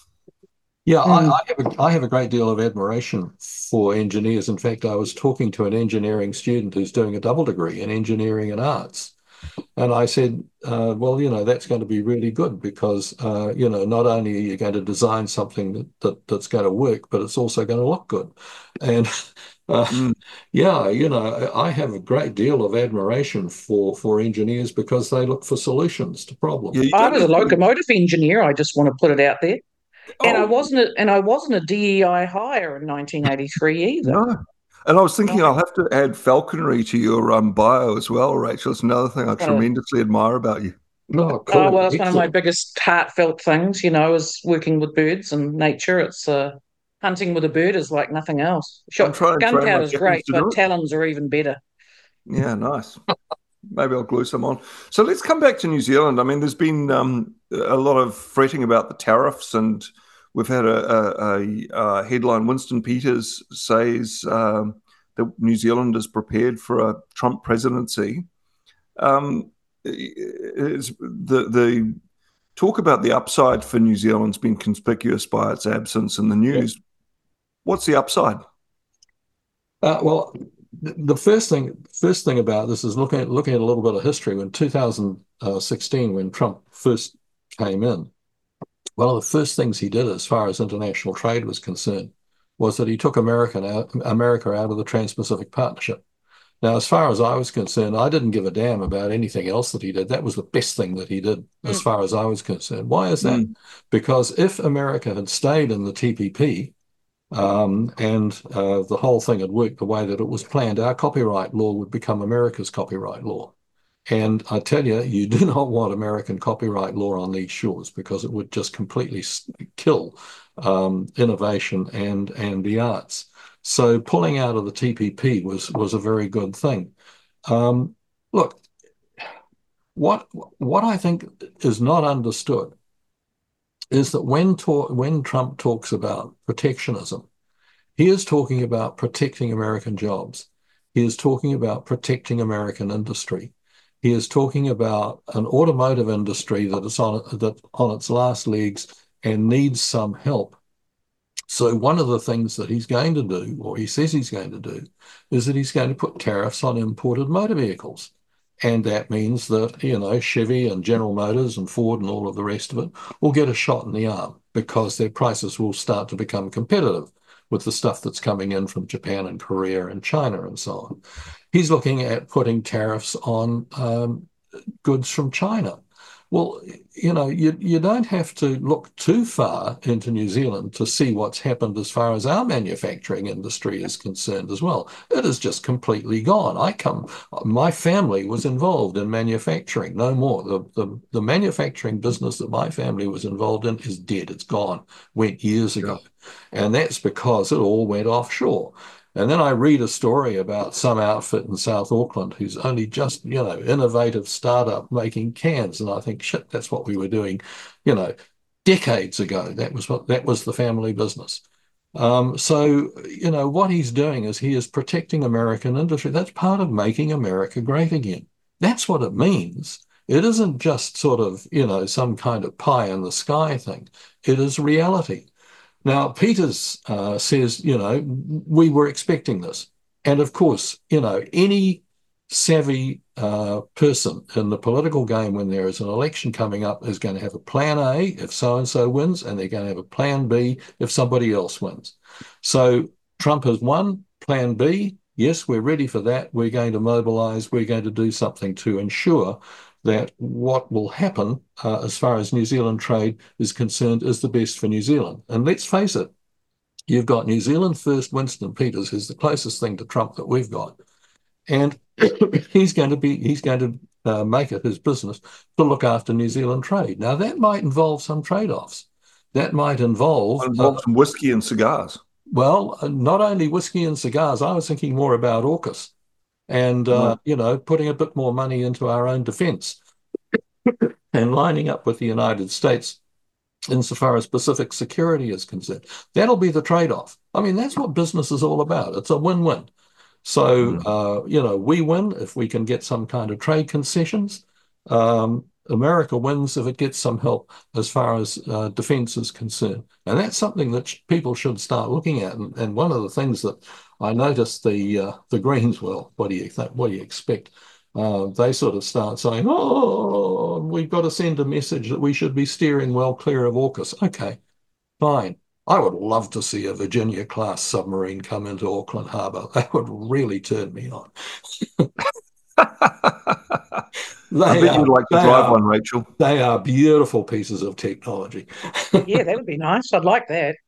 Yeah, mm. I, I, have a, I have a great deal of admiration for engineers. In fact, I was talking to an engineering student who's doing a double degree in engineering and arts. And I said, uh, well, you know, that's going to be really good because, uh, you know, not only are you going to design something that, that that's going to work, but it's also going to look good. And uh, mm. yeah, you know, I have a great deal of admiration for for engineers because they look for solutions to problems. Yeah, I was a locomotive to... engineer. I just want to put it out there. Oh. And I wasn't a, and I wasn't a D E I hire in nineteen eighty-three either. No. And I was thinking I'll have to add falconry to your um, bio as well, Rachel. It's another thing I tremendously admire about you. Oh, cool. Oh, well, it's one of my biggest heartfelt things, you know, is working with birds and nature. It's uh, hunting with a bird is like nothing else. Sure, gunpowder is great, but talons are even better. Yeah, nice. Maybe I'll glue some on. So let's come back to New Zealand. I mean, there's been um, a lot of fretting about the tariffs, and we've had a, a, a headline. Winston Peters says um, that New Zealand is prepared for a Trump presidency. Um, is the the talk about the upside for New Zealand's been conspicuous by its absence in the news. Yeah. What's the upside? Uh, well, the first thing first thing about this is looking at looking at a little bit of history. In two thousand sixteen, when Trump first came in, one of the first things he did as far as international trade was concerned was that he took American out, America out of the Trans-Pacific Partnership. Now, as far as I was concerned, I didn't give a damn about anything else that he did. That was the best thing that he did, mm. as far as I was concerned. Why is that? Mm. Because if America had stayed in the T P P um, and uh, the whole thing had worked the way that it was planned, our copyright law would become America's copyright law. And I tell you, you do not want American copyright law on these shores because it would just completely kill um, innovation and, and the arts. So pulling out of the T P P was was a very good thing. Um, look, what what I think is not understood is that when talk, when Trump talks about protectionism, he is talking about protecting American jobs. He is talking about protecting American industry. He is talking about an automotive industry that is on that on its last legs and needs some help. So one of the things that he's going to do, or he says he's going to do, is that he's going to put tariffs on imported motor vehicles. And that means that, you know, Chevy and General Motors and Ford and all of the rest of it will get a shot in the arm because their prices will start to become competitive with the stuff that's coming in from Japan and Korea and China and so on. He's looking at putting tariffs on um, goods from China. Well, you know, you, you don't have to look too far into New Zealand to see what's happened as far as our manufacturing industry is concerned as well. It is just completely gone. I come, my family was involved in manufacturing, no more. The, the, the manufacturing business that my family was involved in is dead. It's gone, went years ago. Yeah. And that's because it all went offshore. And then I read a story about some outfit in South Auckland who's only just, you know, innovative startup making cans. And I think, shit, that's what we were doing, you know, decades ago. That was what that was the family business. Um, so, you know, what he's doing is he is protecting American industry. That's part of making America great again. That's what it means. It isn't just sort of, you know, some kind of pie in the sky thing. It is reality. Now, Peters uh, says, you know, we were expecting this. And of course, you know, any savvy uh, person in the political game when there is an election coming up is going to have a plan A if so-and-so wins, and they're going to have a plan B if somebody else wins. So Trump has won, plan B. Yes, we're ready for that. We're going to mobilize. We're going to do something to ensure that what will happen uh, as far as New Zealand trade is concerned is the best for New Zealand. And let's face it, you've got New Zealand first Winston Peters, who's the closest thing to Trump that we've got. And he's going to be, he's going to uh, make it his business to look after New Zealand trade. Now, that might involve some trade-offs. That might involve... Might involve uh, some whiskey and cigars. Well, not only whiskey and cigars, I was thinking more about AUKUS. And, uh, you know, putting a bit more money into our own defense and lining up with the United States insofar as Pacific security is concerned. That'll be the trade-off. I mean, that's what business is all about. It's a win-win. So, mm. uh, you know, we win if we can get some kind of trade concessions. Um, America wins if it gets some help as far as uh, defense is concerned. And that's something that sh- people should start looking at. And, and one of the things that I noticed the uh, the Greens, well, what do you think? What do you expect? uh, they sort of start saying, oh, we've got to send a message that we should be steering well clear of AUKUS. Okay, fine. I would love to see a Virginia-class submarine come into Auckland Harbour. That would really turn me on. I bet are, you'd like to drive are, one, Rachel. They are beautiful pieces of technology. Yeah, that would be nice. I'd like that.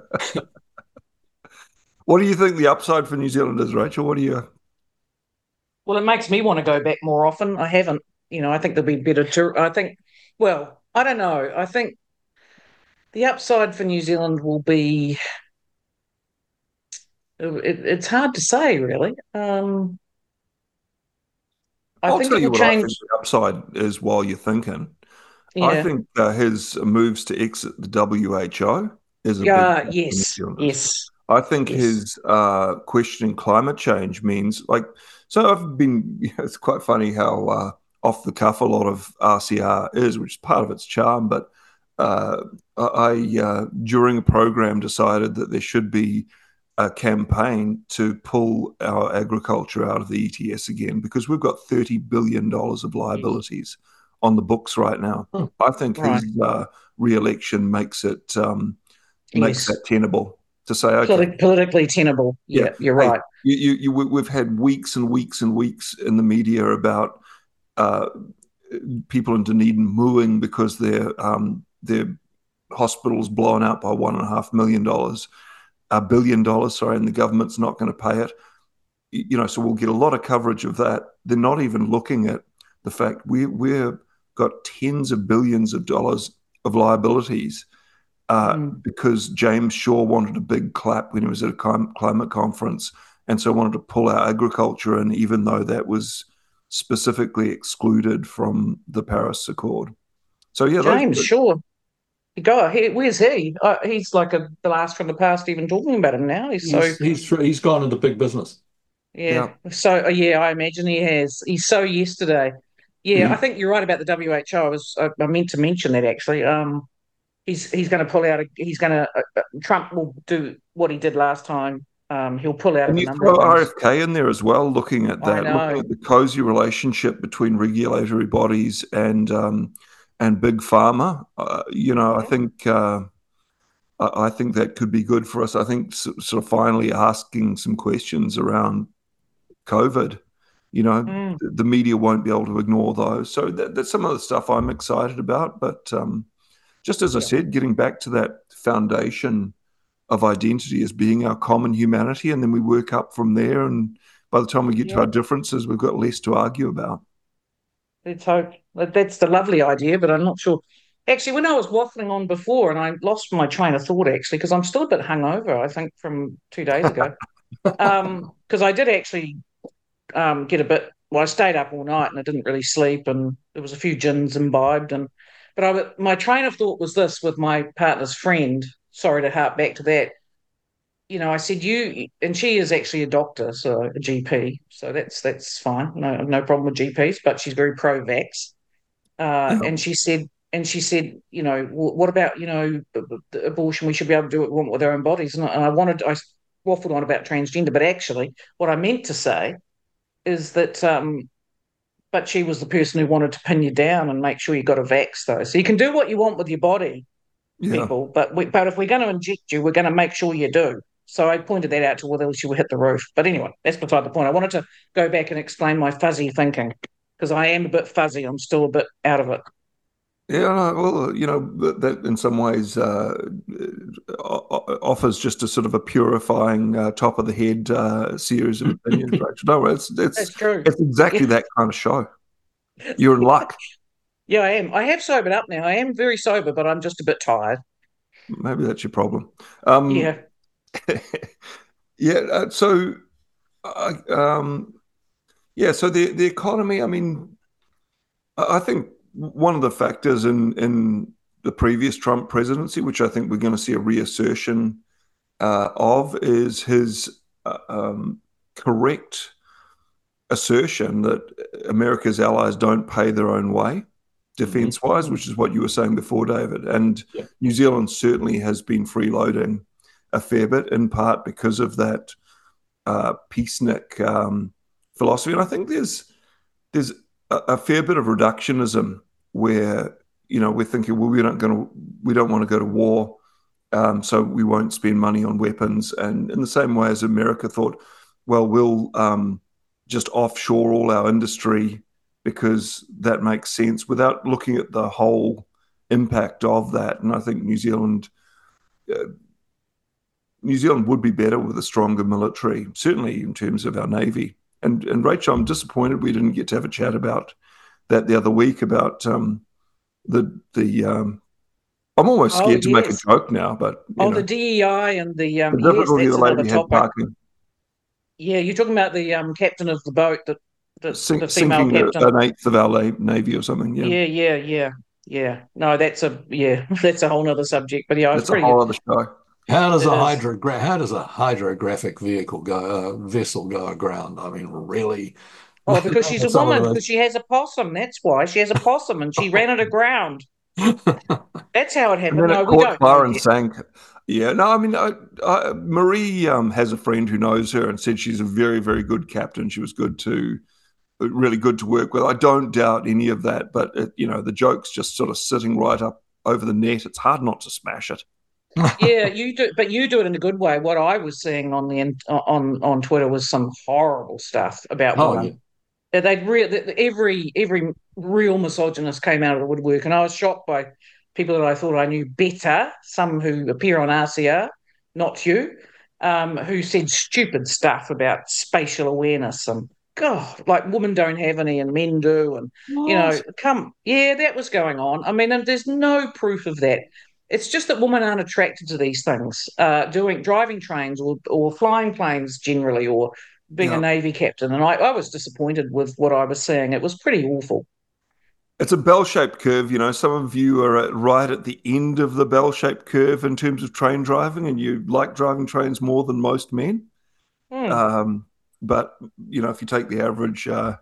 What do you think the upside for New Zealand is, Rachel? What do you... Well, it makes me want to go back more often. I haven't, you know, I think there'll be better tour. I think, well, I don't know. I think the upside for New Zealand will be, it, it's hard to say, really. Um, I I'll think tell it you will what change. I think the upside is while you're thinking. Yeah. I think uh, his moves to exit the W H O is a yeah, big yes, yes. I think yes. his uh, questioning climate change means, like, so I've been, you know, it's quite funny how uh, off the cuff a lot of R C R is, which is part of its charm. But uh, I, uh, during a program, decided that there should be a campaign to pull our agriculture out of the E T S again, because we've got thirty billion dollars of liabilities on the books right now. Oh, I think right. his uh, re-election makes it um, makes yes. that tenable. To say, okay, Polit- politically tenable. Yeah, yeah. You're hey, right. You, you, you, we've had weeks and weeks and weeks in the media about uh, people in Dunedin mooing because their um, their hospital's blown out by one and a half million dollars, a billion dollars, sorry, and the government's not going to pay it. You know, so we'll get a lot of coverage of that. They're not even looking at the fact we we've got tens of billions of dollars of liabilities. Uh, mm. Because James Shaw wanted a big clap when he was at a climate conference, and so wanted to pull our agriculture in, even though that was specifically excluded from the Paris Accord. So yeah, James those, Shaw, God, he, where's he? Uh, he's like a blast from the past. Even talking about him now, he's, he's so he's he's gone into big business. Yeah, yeah. so yeah, I imagine he has. He's so yesterday. Yeah, mm. I think you're right about the W H O. I was I, I meant to mention that actually. Um. He's he's going to pull out. A, he's going to. Uh, Trump will do what he did last time. Um, he'll pull out. And of you a number throw of R F K in there as well, looking at that, looking at the cozy relationship between regulatory bodies and um, and big pharma. Uh, you know, I think uh, I think that could be good for us. I think sort of finally asking some questions around COVID. You know, mm. the media won't be able to ignore those. So that, that's some of the stuff I'm excited about. But um, just as I yeah. said, getting back to that foundation of identity as being our common humanity, and then we work up from there. And by the time we get yeah. to our differences, we've got less to argue about. Let's hope. That's the lovely idea, but I'm not sure. Actually, when I was waffling on before, and I lost my train of thought, actually, because I'm still a bit hungover, I think, from two days ago. um, because I did actually um, get a bit, well, I stayed up all night and I didn't really sleep, and there was a few gins imbibed. and But I, my train of thought was this with my partner's friend. Sorry to harp back to that. You know, I said, you, and she is actually a doctor, so a G P, so that's that's fine. No, no problem with G Ps, but she's very pro-vax. Uh, yeah. And she said, and she said, you know, what about, you know, abortion? We should be able to do what we want with our own bodies. And I, and I wanted, I waffled on about transgender, but actually, what I meant to say is that, um, but she was the person who wanted to pin you down and make sure you got a vax, though. So you can do what you want with your body, yeah. people, but we, but if we're going to inject you, we're going to make sure you do. So I pointed that out to whether she would hit the roof. But anyway, that's beside the point. I wanted to go back and explain my fuzzy thinking, because I am a bit fuzzy. I'm still a bit out of it. Yeah, well, you know, that in some ways uh, offers just a sort of a purifying uh, top of the head uh, series of opinions, Rachel. No, it's it's That's true. It's exactly yeah. that kind of show. You're in luck. Yeah, I am. I have sobered up now. I am very sober, but I'm just a bit tired. Maybe that's your problem. Um, yeah. yeah. Uh, so, uh, um, yeah. So the the economy. I mean, I think one of the factors in in the previous Trump presidency, which I think we're going to see a reassertion uh, of, is his uh, um, correct assertion that America's allies don't pay their own way, defense-wise, mm-hmm. which is what you were saying before, David. And yeah. New Zealand certainly has been freeloading a fair bit, in part because of that uh, peacenik um, philosophy. And I think there's there's a, a fair bit of reductionism where, you know, we're thinking, well, we're not going to, we don't want to go to war, um, so we won't spend money on weapons. And in the same way as America thought, well, we'll um, just offshore all our industry because that makes sense without looking at the whole impact of that. And I think New Zealand, uh, New Zealand would be better with a stronger military, certainly in terms of our navy. And and Rachel, I'm disappointed we didn't get to have a chat about that the other week about um, the the. Um, I'm almost scared oh, to yes. make a joke now, but oh, know, the D E I and the um, the yes, that's another topic. Parking. Yeah, you're talking about the um, captain of the boat that the, Sink, the female sinking captain, an eighth of our navy or something. Yeah, yeah, yeah, yeah, yeah. No, that's a yeah, that's a whole other subject. But yeah, that's it's pretty, a whole other show. How does it a hydrogra- How does a hydrographic vehicle go? Uh, vessel go aground? I mean, really? Oh, because she's a woman. Because she has a possum. That's why she has a possum, and she ran it aground. That's how it happened. And then no, it we caught don't fire and sank. Yeah, no, I mean, I, I, Marie um, has a friend who knows her and said she's a very, very good captain. She was good to, really good to work with. I don't doubt any of that, but it, you know, the joke's just sort of sitting right up over the net. It's hard not to smash it. Yeah, you do, but you do it in a good way. What I was seeing on the on on Twitter was some horrible stuff about oh, women. Yeah. They'd re- every every real misogynist came out of the woodwork, and I was shocked by people that I thought I knew better. Some who appear on R C R, not you, um, who said stupid stuff about spatial awareness and God, like women don't have any and men do, and what? You know, come, yeah, that was going on. I mean, and there's no proof of that. It's just that women aren't attracted to these things, uh, doing driving trains or or flying planes generally, or being yeah. a Navy captain. And I, I was disappointed with what I was seeing. It was pretty awful. It's a bell-shaped curve. You know, some of you are at, right at the end of the bell-shaped curve in terms of train driving, and you like driving trains more than most men. Mm. Um, but, you know, if you take the average... Uh,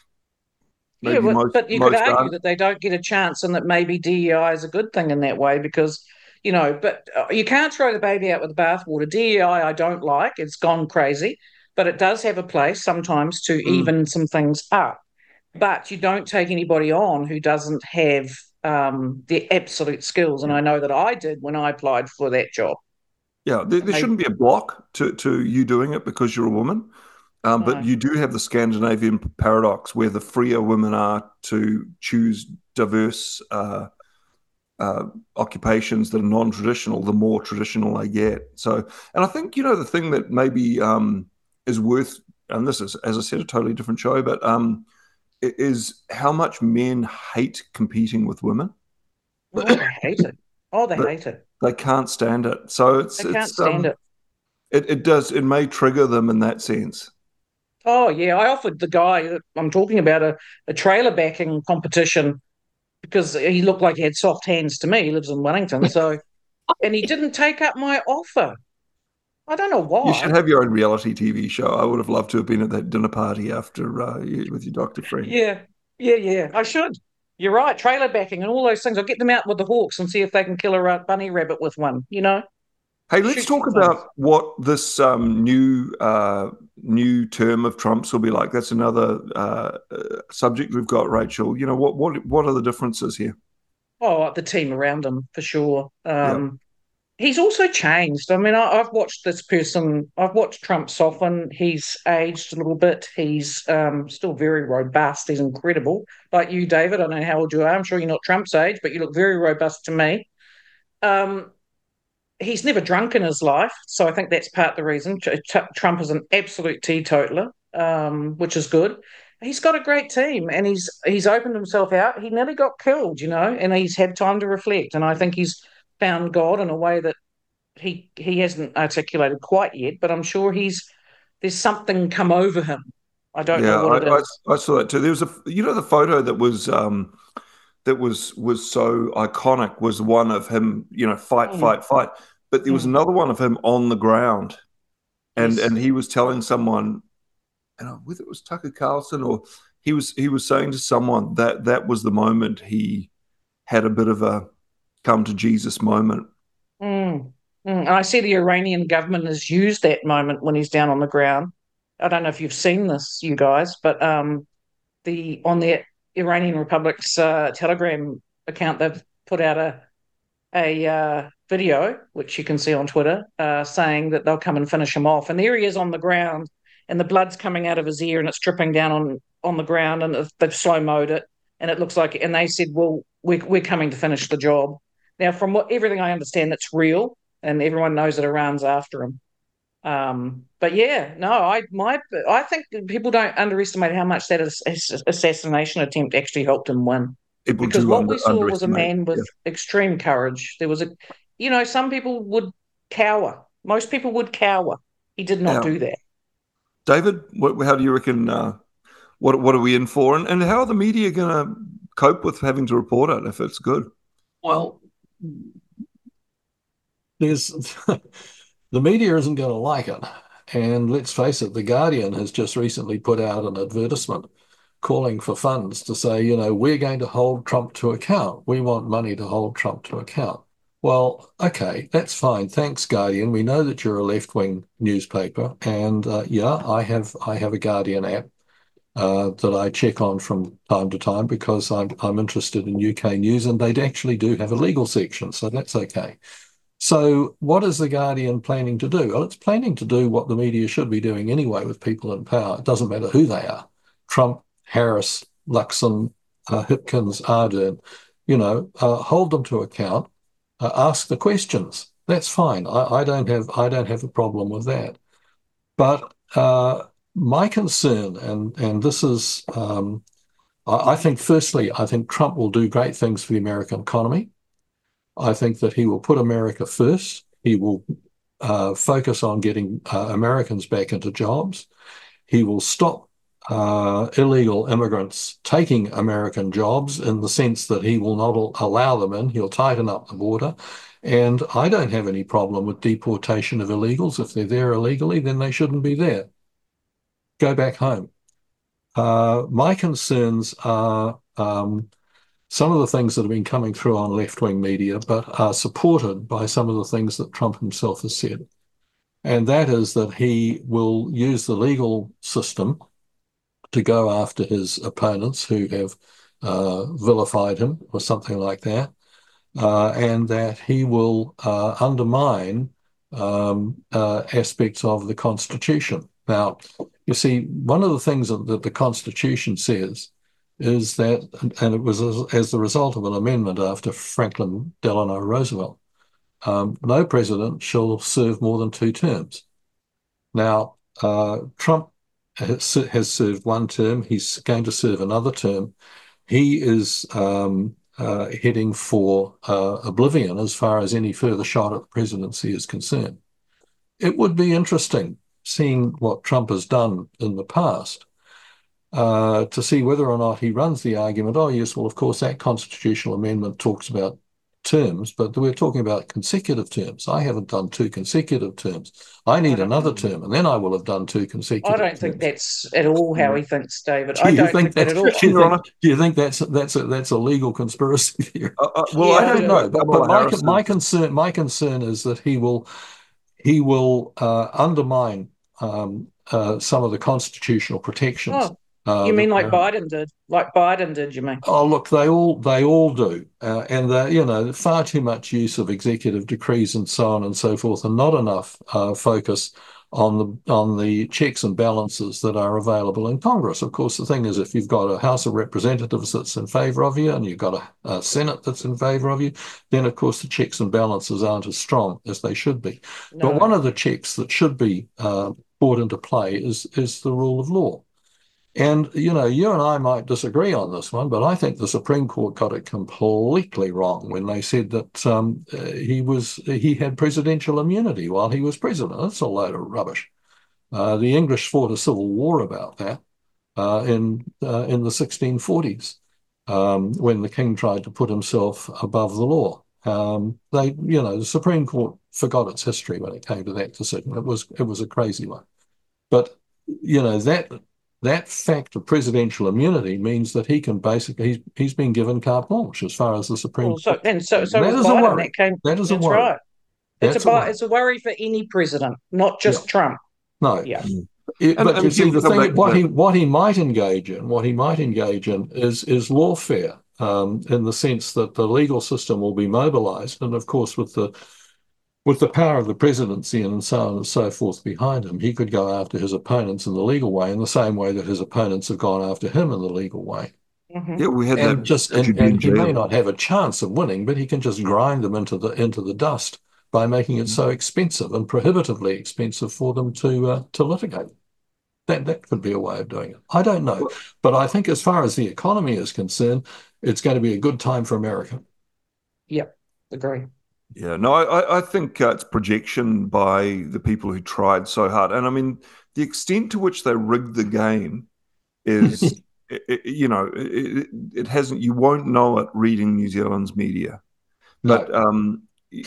yeah, but, most, but you could argue aren't. that they don't get a chance and that maybe D E I is a good thing in that way because... You know, but you can't throw the baby out with the bathwater. D E I I don't like. It's gone crazy. But it does have a place sometimes to mm. even some things up. But you don't take anybody on who doesn't have um, the absolute skills. And I know that I did when I applied for that job. Yeah, there, there shouldn't be a block to, to you doing it because you're a woman. Um, no. But you do have the Scandinavian paradox where the freer women are to choose diverse uh Uh, occupations that are non-traditional, the more traditional they get. So, and I think, you know, the thing that maybe um, is worth, and this is, as I said, a totally different show, but um, is how much men hate competing with women. Oh, they hate it. Oh, they hate it. They can't stand it. So it's, they can't it's, stand um, it. it. It does, it may trigger them in that sense. Oh, yeah. I offered the guy that I'm talking about a, a trailer backing competition because he looked like he had soft hands to me. He lives in Wellington, so and he didn't take up my offer. I don't know why. You should have your own reality T V show. I would have loved to have been at that dinner party after uh, you, with your doctor friend. Yeah, yeah, yeah. I should. You're right. Trailer backing and all those things. I'll get them out with the hawks and see if they can kill a bunny rabbit with one. You know. Hey, let's Shoot talk about things. what this um, new uh, new term of Trump's will be like. That's another uh, subject we've got, Rachel. You know, what what what are the differences here? Oh, the team around him for sure. Um, yeah. He's also changed. I mean, I, I've watched this person. I've watched Trump soften. He's aged a little bit. He's um, still very robust. He's incredible. Like you, David. I don't know how old you are. I'm sure you're not Trump's age, but you look very robust to me. Um, He's never drunk in his life, so I think that's part of the reason. Trump is an absolute teetotaler, um, which is good. He's got a great team, and he's he's opened himself out. He nearly got killed, you know, and he's had time to reflect. And I think he's found God in a way that he he hasn't articulated quite yet. But I'm sure he's there's something come over him. I don't yeah, know what I, it is. I, I saw that too. There was a you know the photo that was. Um... that was was so iconic was one of him, you know, fight, mm. fight, fight. But there was mm. another one of him on the ground. And yes. and he was telling someone, and whether it was Tucker Carlson or he was he was saying to someone that that was the moment he had a bit of a come to Jesus moment. Mm. Mm. And I see the Iranian government has used that moment when he's down on the ground. I don't know if you've seen this, you guys, but um the on the Iranian Republic's uh, Telegram account, they've put out a a uh, video, which you can see on Twitter, uh, saying that they'll come and finish him off. And there he is on the ground, and the blood's coming out of his ear, and it's dripping down on, on the ground, and they've slow-moed it, and it looks like, and they said, well, we're, we're coming to finish the job. Now, from what everything I understand, that's real, and everyone knows that Iran's after him. Um, but yeah, no, I my I think people don't underestimate how much that assassination attempt actually helped him win. People because do what under, we saw was a man with yeah. extreme courage. There was a, you know, some people would cower. Most people would cower. He did not now, do that. David, what, how do you reckon? Uh, what what are we in for, and, and how are the media going to cope with having to report it if it's good? Well, there's the media isn't going to like it, and let's face it, The Guardian has just recently put out an advertisement calling for funds to say, you know, we're going to hold Trump to account. We want money to hold Trump to account. Well, okay, that's fine. Thanks, Guardian. We know that you're a left-wing newspaper, and uh, yeah, I have I have a Guardian app uh, that I check on from time to time because I'm I'm interested in U K news, and they actually do have a legal section, so that's okay. So what is The Guardian planning to do? Well, it's planning to do what the media should be doing anyway with people in power. It doesn't matter who they are. Trump, Harris, Luxon, uh, Hipkins, Ardern, you know, uh, hold them to account, uh, ask the questions. That's fine. I, I don't have I don't have a problem with that. But uh, my concern, and and this is, um, I, I think, firstly, I think Trump will do great things for the American economy. I think that he will put America first. He will uh, focus on getting uh, Americans back into jobs. He will stop Uh, illegal immigrants taking American jobs in the sense that he will not allow them in. He'll tighten up the border. And I don't have any problem with deportation of illegals. If they're there illegally, then they shouldn't be there. Go back home. Uh, my concerns are um, some of the things that have been coming through on left-wing media, but are supported by some of the things that Trump himself has said. And that is that he will use the legal system to go after his opponents who have uh, vilified him or something like that, uh, and that he will uh, undermine um, uh, aspects of the Constitution. Now, you see, one of the things that the Constitution says is that, and it was as, as the result of an amendment after Franklin Delano Roosevelt, um, no president shall serve more than two terms. Now, uh, Trump has served one term. He's going to serve another term. He is um, uh, heading for uh, oblivion as far as any further shot at the presidency is concerned. It would be interesting, seeing what Trump has done in the past, uh, to see whether or not he runs the argument, oh, yes, well, of course, that constitutional amendment talks about terms, but we're talking about consecutive terms. I haven't done two consecutive terms. I need I another term, and then I will have done two consecutive I don't terms. think that's at all how he thinks, David. Do I you don't think, think that at all. Do you think, do you think that's that's a that's a legal conspiracy theory? Uh, uh, well, yeah, I don't know. But, but my, my concern my concern is that he will he will uh, undermine um, uh, some of the constitutional protections. Oh. You mean like Biden did? Like Biden did, you mean? Oh, look, they all they all do. Uh, and, the, you know, far too much use of executive decrees and so on and so forth, and not enough uh, focus on the on the checks and balances that are available in Congress. Of course, the thing is, if you've got a House of Representatives that's in favor of you and you've got a, a Senate that's in favor of you, then, of course, the checks and balances aren't as strong as they should be. No. But one of the checks that should be uh, brought into play is is the rule of law. And, you know, you and I might disagree on this one, but I think the Supreme Court got it completely wrong when they said that um, uh, he was he had presidential immunity while he was president. That's a load of rubbish. Uh, the English fought a civil war about that uh, in uh, in the sixteen forties um, when the king tried to put himself above the law. Um, they, you know, the Supreme Court forgot its history when it came to that decision. It was it was a crazy one, but you know that. That fact of presidential immunity means that he can basically, he's, he's been given carte blanche as far as the Supreme well, so, Court. Then, so, so that is Biden, a worry. That, came, that is a that's worry. Right. It's, a, a worry. It's a worry for any president, not just yeah. Trump. No. Yeah. It, and, but and you see, the thing, what he what he might engage in, what he might engage in is is lawfare, um, in the sense that the legal system will be mobilised, and of course, with the with the power of the presidency and so on and so forth behind him, he could go after his opponents in the legal way, in the same way that his opponents have gone after him in the legal way. Mm-hmm. Yeah, we had and that. Just and, and he may not have a chance of winning, but he can just grind them into the into the dust by making it so expensive and prohibitively expensive for them to uh, to litigate. That that could be a way of doing it. I don't know. But I think as far as the economy is concerned, it's going to be a good time for America. Yep, agree. Yeah, no, I, I think uh, it's projection by the people who tried so hard. And I mean, the extent to which they rigged the game is, it, it, you know, it, it hasn't, you won't know it reading New Zealand's media. No. But um,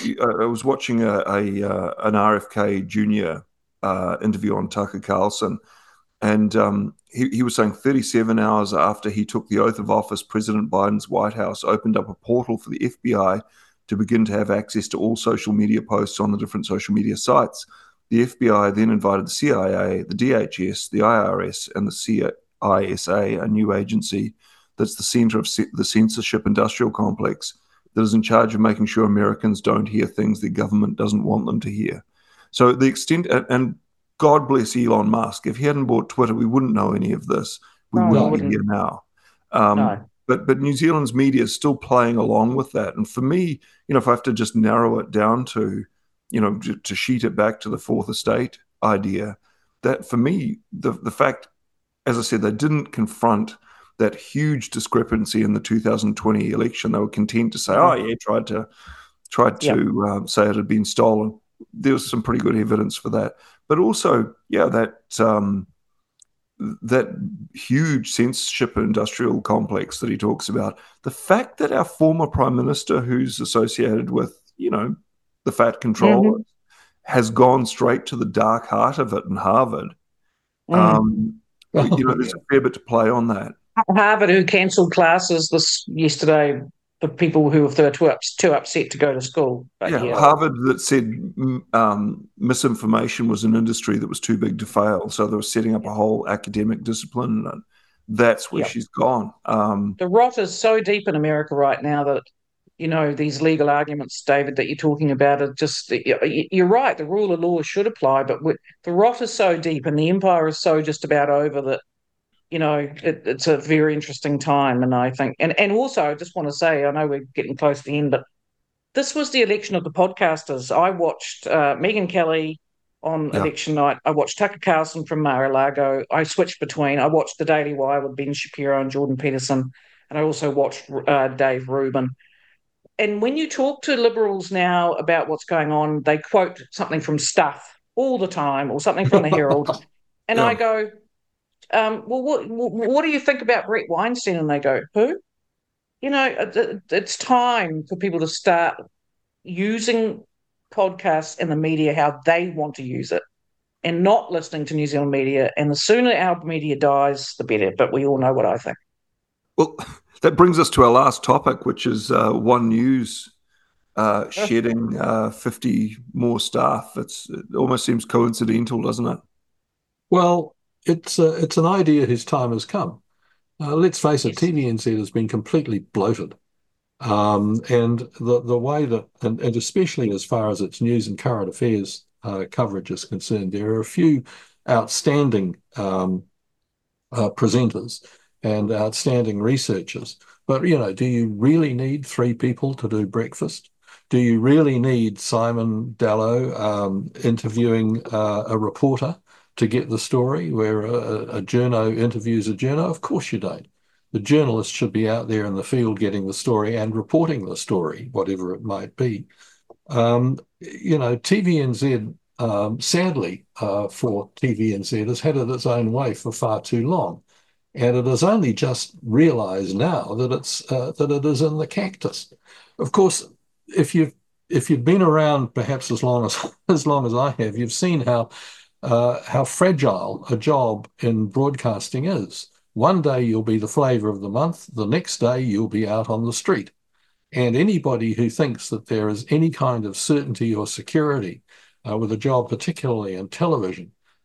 I was watching a, a uh, an R F K Junior uh, interview on Tucker Carlson. And um, he, he was saying thirty-seven hours after he took the oath of office, President Biden's White House opened up a portal for the F B I to begin to have access to all social media posts on the different social media sites. The F B I then invited the C I A, the D H S, the I R S, and the C I S A, a new agency that's the center of the censorship industrial complex that is in charge of making sure Americans don't hear things the government doesn't want them to hear. So the extent, and God bless Elon Musk. If he hadn't bought Twitter, we wouldn't know any of this. We no, wouldn't, wouldn't be here now. Um, no. But but New Zealand's media is still playing along with that. And for me, you know, if I have to just narrow it down to, you know, to, to sheet it back to the Fourth Estate idea, that for me, the the fact, as I said, they didn't confront that huge discrepancy in the two thousand twenty election. They were content to say, oh, yeah, tried to, tried to yep. um, say it had been stolen. There was some pretty good evidence for that. But also, yeah, that um, that huge censorship industrial complex that he talks about, the fact that our former prime minister, who's associated with, you know, the fat controllers, mm-hmm. has gone straight to the dark heart of it in Harvard. Mm. Um, you know, there's a fair bit to play on that. Harvard, who cancelled classes this yesterday for people who were too, ups, too upset to go to school. But yeah, yeah, Harvard that said um, misinformation was an industry that was too big to fail. So they were setting up a whole academic discipline, and that's where yep. she's gone. Um, the rot is so deep in America right now that, you know, these legal arguments, David, that you're talking about are just, you're right, the rule of law should apply, but the rot is so deep and the empire is so just about over that, you know, it, it's a very interesting time. And I think, and, and also I just want to say, I know we're getting close to the end, but this was the election of the podcasters. I watched uh, Megyn Kelly on yeah. election night. I watched Tucker Carlson from Mar-a-Lago. I switched between. I watched The Daily Wire with Ben Shapiro and Jordan Peterson. And I also watched uh, Dave Rubin. And when you talk to Liberals now about what's going on, they quote something from Stuff all the time or something from the Herald. And yeah. I go, Um, well, what, what do you think about Brett Weinstein? And they go, who? You know, it, it's time for people to start using podcasts and the media how they want to use it and not listening to New Zealand media. And the sooner our media dies, the better. But we all know what I think. Well, that brings us to our last topic, which is uh, One News uh, shedding uh, fifty more staff. It's, it almost seems coincidental, doesn't it? Well, It's uh, it's an idea whose time has come. Uh, let's face it, yes. T V N Z has been completely bloated. Um, and the, the way that, and, and especially as far as its news and current affairs uh, coverage is concerned, there are a few outstanding um, uh, presenters and outstanding researchers. But, you know, do you really need three people to do breakfast? Do you really need Simon Dallow um, interviewing uh, a reporter to get the story, where a, a journo interviews a journo? Of course you don't. The journalist should be out there in the field getting the story and reporting the story, whatever it might be. Um, you know, T V N Z, um, sadly uh, for T V N Z, has had it its own way for far too long. And it has only just realised now that it's uh, that it is in the cactus. Of course, if you've if you've been around perhaps as long as as long as I have, you've seen how Uh, how fragile a job in broadcasting is. One day you'll be the flavour of the month, the next day you'll be out on the street. And anybody who thinks that there is any kind of certainty or security uh, with a job, particularly in television,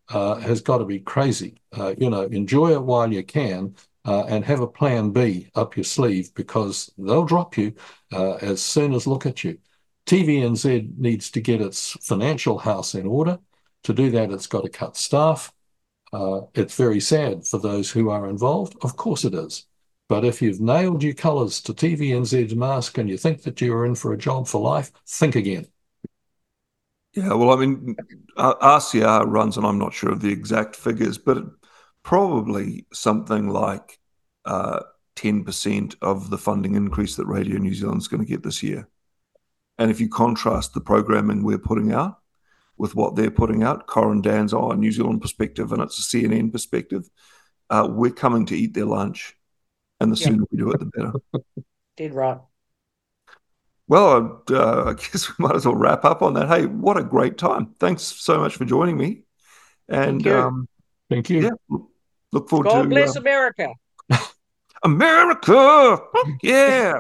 uh, has got to be crazy. Uh, you know, enjoy it while you can, uh, and have a plan B up your sleeve, because they'll drop you uh, as soon as look at you. T V N Z needs to get its financial house in order. To do that, it's got to cut staff. Uh, it's very sad for those who are involved. Of course it is. But if you've nailed your colours to T V N Z's mask and you think that you're in for a job for life, think again. Yeah, well, I mean, R C R runs, and I'm not sure of the exact figures, but probably something like uh, ten percent of the funding increase that Radio New Zealand's going to get this year. And if you contrast the programming we're putting out with what they're putting out, Corin Dan's on New Zealand perspective, and it's a C N N perspective, uh, we're coming to eat their lunch. And the sooner yep. we do it, the better. Dead right. Well, uh, I guess we might as well wrap up on that. Hey, what a great time. Thanks so much for joining me. And Thank you. Um, Thank you. Yeah, look forward God to... God bless uh, America. America! Yeah!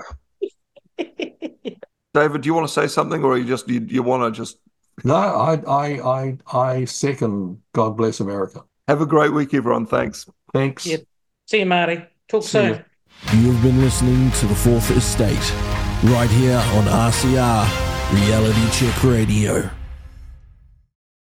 David, do you want to say something, or you just you, you want to just... No, I, I, I, I second God bless America. Have a great week, everyone. Thanks. Thanks. Yep. See you, Marty. Talk See soon. you. You've been listening to The Fourth Estate, right here on R C R Reality Check Radio.